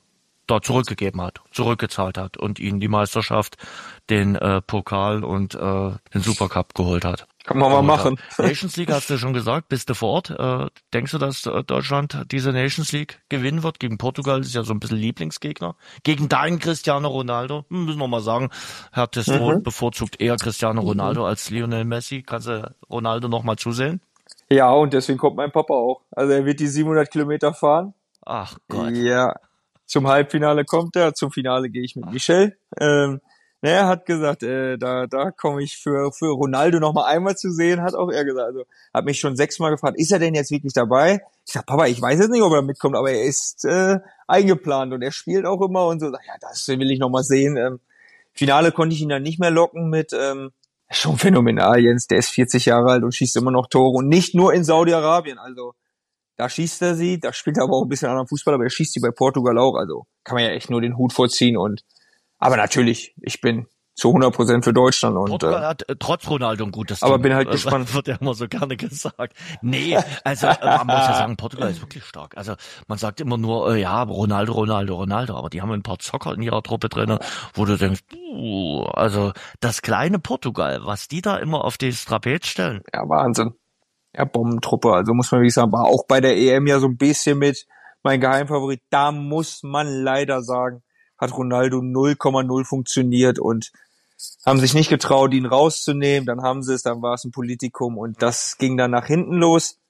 da zurückgegeben hat, zurückgezahlt hat und ihnen die Meisterschaft, den äh, Pokal und äh, den Supercup geholt hat. Kann man mal machen. Nations League hast du schon gesagt, bist du vor Ort. Äh, denkst du, dass Deutschland diese Nations League gewinnen wird? Gegen Portugal ist ja so ein bisschen Lieblingsgegner. Gegen deinen Cristiano Ronaldo, hm, müssen wir mal sagen, Herr Testrol mhm. bevorzugt eher Cristiano Ronaldo mhm. als Lionel Messi. Kannst du Ronaldo noch mal zusehen? Ja, und deswegen kommt mein Papa auch. Also er wird die siebenhundert Kilometer fahren. Ach Gott. Ja, zum Halbfinale kommt er, zum Finale gehe ich mit Michel. Ähm, ne, er hat gesagt, äh, da da komme ich für für Ronaldo noch mal einmal zu sehen, hat auch er gesagt. Also hat mich schon sechsmal gefragt, ist er denn jetzt wirklich dabei? Ich sag, Papa, ich weiß jetzt nicht, ob er mitkommt, aber er ist äh, eingeplant und er spielt auch immer und so. Ja, das will ich noch mal sehen. Ähm, Finale konnte ich ihn dann nicht mehr locken mit ähm, schon phänomenal, Jens. Der ist vierzig Jahre alt und schießt immer noch Tore und nicht nur in Saudi-Arabien. Also da schießt er sie, da spielt er aber auch ein bisschen anderen Fußball, aber er schießt sie bei Portugal auch. Also kann man ja echt nur den Hut vorziehen. Und aber natürlich, ich bin zu hundert Prozent für Deutschland. Und Portugal hat äh, trotz Ronaldo ein gutes aber Team. bin halt gespannt. Wird ja immer so gerne gesagt. Nee, also äh, man muss ja sagen, Portugal ist wirklich stark. Also man sagt immer nur, äh, ja, Ronaldo, Ronaldo, Ronaldo. Aber die haben ein paar Zocker in ihrer Truppe drin, wo du denkst, uh, also das kleine Portugal, was die da immer auf das Trapez stellen. Ja, Wahnsinn. Ja, Bombentruppe, also muss man wirklich sagen, war auch bei der E M ja so ein bisschen mit mein Geheimfavorit. Da muss man leider sagen, hat Ronaldo null Komma null funktioniert und haben sich nicht getraut, ihn rauszunehmen. Dann haben sie es, dann war es ein Politikum und das ging dann nach hinten los.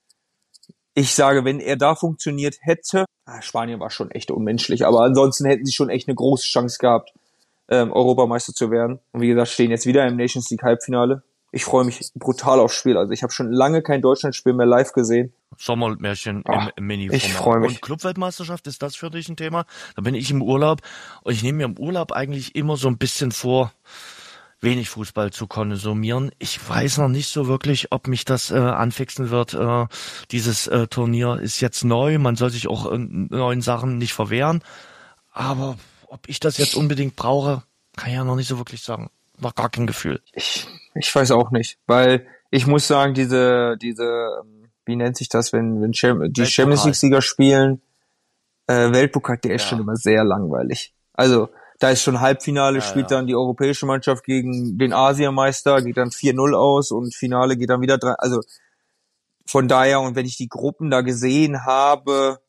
Ich sage, wenn er da funktioniert hätte, ah, Spanien war schon echt unmenschlich, aber ansonsten hätten sie schon echt eine große Chance gehabt, ähm, Europameister zu werden. Und wie gesagt, stehen jetzt wieder im Nations League Halbfinale. Ich freue mich brutal aufs Spiel. Also ich habe schon lange kein Deutschlandspiel mehr live gesehen. Sommermärchen Ach, im Mini-Format. Ich freue mich. Und Clubweltmeisterschaft, ist das für dich ein Thema? Da bin ich im Urlaub und ich nehme mir im Urlaub eigentlich immer so ein bisschen vor, wenig Fußball zu konsumieren. Ich weiß noch nicht so wirklich, ob mich das äh, anfixen wird. Äh, dieses äh, Turnier ist jetzt neu. Man soll sich auch äh, neuen Sachen nicht verwehren. Aber ob ich das jetzt unbedingt brauche, kann ich ja noch nicht so wirklich sagen. Noch gar kein Gefühl. Ich, ich weiß auch nicht, weil ich muss sagen, diese, diese, wie nennt sich das, wenn, wenn Cham- die Champions League-Sieger spielen, äh, Weltpokal, der ist ja schon immer sehr langweilig. Also, da ist schon Halbfinale, ja, spielt ja. dann die europäische Mannschaft gegen den Asienmeister, geht dann vier null aus und Finale geht dann wieder drei, also, von daher, und wenn ich die Gruppen da gesehen habe,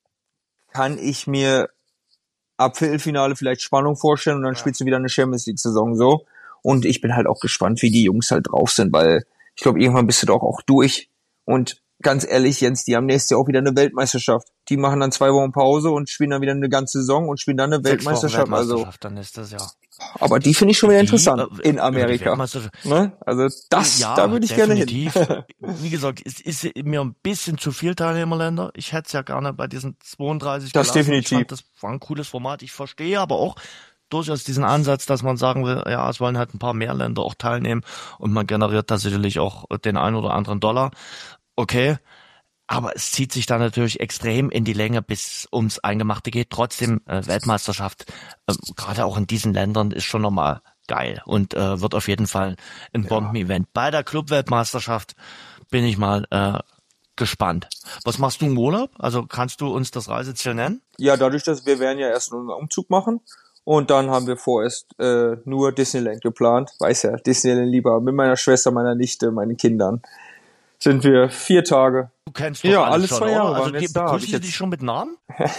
kann ich mir ab Viertelfinale vielleicht Spannung vorstellen und dann ja. spielst du wieder eine Champions League-Saison so. Und ich bin halt auch gespannt, wie die Jungs halt drauf sind, weil ich glaube, irgendwann bist du doch auch durch. Und ganz ehrlich, Jens, die haben nächstes Jahr auch wieder eine Weltmeisterschaft. Die machen dann zwei Wochen Pause und spielen dann wieder eine ganze Saison und spielen dann eine Weltmeisterschaft. Weltmeisterschaft. Also, dann ist das ja. Aber die finde ich schon wieder interessant die, äh, in Amerika. Ne? Also das, ja, da würde ich definitiv. gerne hin. Wie gesagt, es ist mir ein bisschen zu viel Teilnehmerländer. Ich hätte es ja gerne bei diesen zweiunddreißig Das gelassen. definitiv. Ich fand, das war ein cooles Format. Ich verstehe aber auch durchaus diesen Ansatz, dass man sagen will, ja, es wollen halt ein paar mehr Länder auch teilnehmen und man generiert da sicherlich auch den einen oder anderen Dollar. Okay, aber es zieht sich da natürlich extrem in die Länge, bis ums Eingemachte geht. Trotzdem, äh, Weltmeisterschaft, äh, gerade auch in diesen Ländern, ist schon nochmal geil und äh, wird auf jeden Fall ein Bomben-Event. Bei der Club-Weltmeisterschaft bin ich mal äh, gespannt. Was machst du im Urlaub? Also kannst du uns das Reiseziel nennen? Ja, dadurch, dass wir werden ja erst einen Umzug machen. Und dann haben wir vorerst äh, nur Disneyland geplant. Weiß ja, Disneyland lieber mit meiner Schwester, meiner Nichte, meinen Kindern. Sind wir vier Tage. Du kennst doch ja, alles alle schon, zwei Jahre. Oder? Also waren die, jetzt da. begrüßen ich die dich schon mit Namen?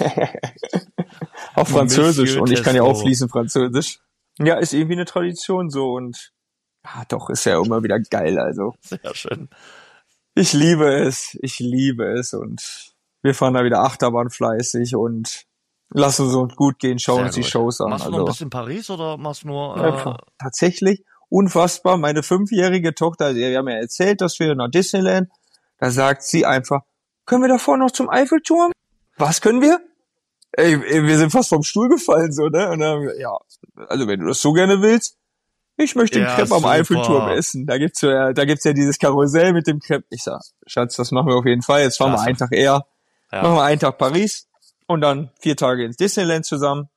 Auf Französisch. Monsieur Und ich kann ja auch Testo. fließend Französisch. Ja, ist irgendwie eine Tradition so. Und ja, doch, ist ja immer wieder geil. Also Sehr schön. ich liebe es. Ich liebe es. Und wir fahren da wieder Achterbahn fleißig und lassen uns uns gut gehen, schauen Sehr uns die gut. Shows an. Machst du also, noch ein bisschen Paris oder machst du nur... Äh, ja, tatsächlich unfassbar. Meine fünfjährige Tochter, wir haben ja erzählt, dass wir nach Disneyland, da sagt sie einfach, können wir davor noch zum Eiffelturm? Was können wir? Ey, ey, wir sind fast vom Stuhl gefallen, so, ne? Und dann haben wir, ja, also wenn du das so gerne willst, ich möchte den Ja, Crepe am super. Eiffelturm essen. Da gibt's ja, da gibt's ja dieses Karussell mit dem Crepe. Ich sag, Schatz, das machen wir auf jeden Fall. Jetzt fahren wir Klasse. einen Tag eher. Ja. Machen wir einen Tag Paris und dann vier Tage ins Disneyland zusammen.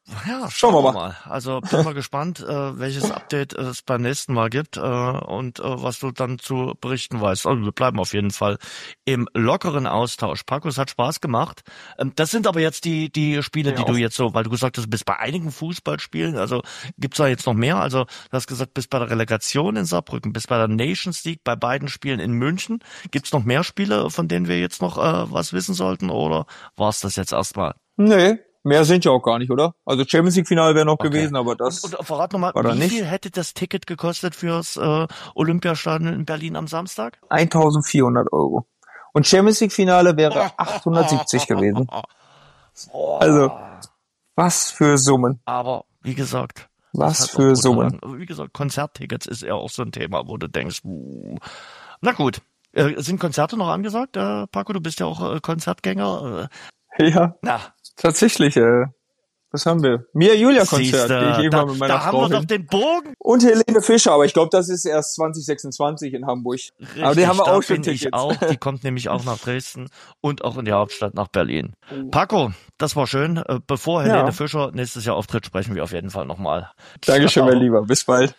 Ja, schauen, schauen wir mal. mal. Also bin mal gespannt, äh, welches Update es beim nächsten Mal gibt äh, und äh, was du dann zu berichten weißt. Also wir bleiben auf jeden Fall im lockeren Austausch. Paco, es hat Spaß gemacht. Ähm, das sind aber jetzt die die Spiele, ja, die auch. Du jetzt so, weil du gesagt hast, du bist bei einigen Fußballspielen. Also gibt's da jetzt noch mehr? Also du hast gesagt, bist bei der Relegation in Saarbrücken, bist bei der Nations League, bei beiden Spielen in München. Gibt's noch mehr Spiele, von denen wir jetzt noch äh, was wissen sollten? Oder war's das jetzt erstmal? Nee. Mehr sind ja auch gar nicht, oder? Also Champions League Finale wäre noch okay. gewesen, aber das Und, und verrat nochmal, wie nicht. viel hätte das Ticket gekostet fürs äh, Olympiastadion in Berlin am Samstag? eintausendvierhundert Euro. Und Champions League Finale wäre achthundertsiebzig gewesen. Also, was für Summen. Aber, wie gesagt. Was für Summen. Wie gesagt, Konzerttickets ist ja auch so ein Thema, wo du denkst, uh. Na gut. Äh, sind Konzerte noch angesagt? Äh, Paco, du bist ja auch äh, Konzertgänger. Äh, ja. Na. Tatsächlich, äh, was haben wir? Mia Julia Konzert, Siehste, gehe ich da, immer mit meiner da Frau haben wir hin. doch den Bogen. Und Helene Fischer, aber ich glaube, das ist erst zwanzig sechsundzwanzig in Hamburg. Richtig, aber die haben wir da auch schon bin Tickets. Ich auch. Die kommt nämlich auch nach Dresden und auch in die Hauptstadt nach Berlin. Paco, das war schön. Bevor Helene ja. Fischer nächstes Jahr auftritt, sprechen wir auf jeden Fall nochmal. Dankeschön, mein Lieber. Bis bald.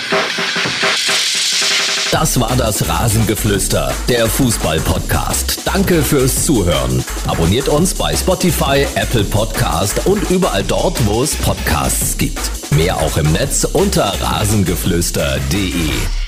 Das war das Rasengeflüster, der Fußball-Podcast. Danke fürs Zuhören. Abonniert uns bei Spotify, Apple Podcast und überall dort, wo es Podcasts gibt. Mehr auch im Netz unter rasengeflüster punkt de.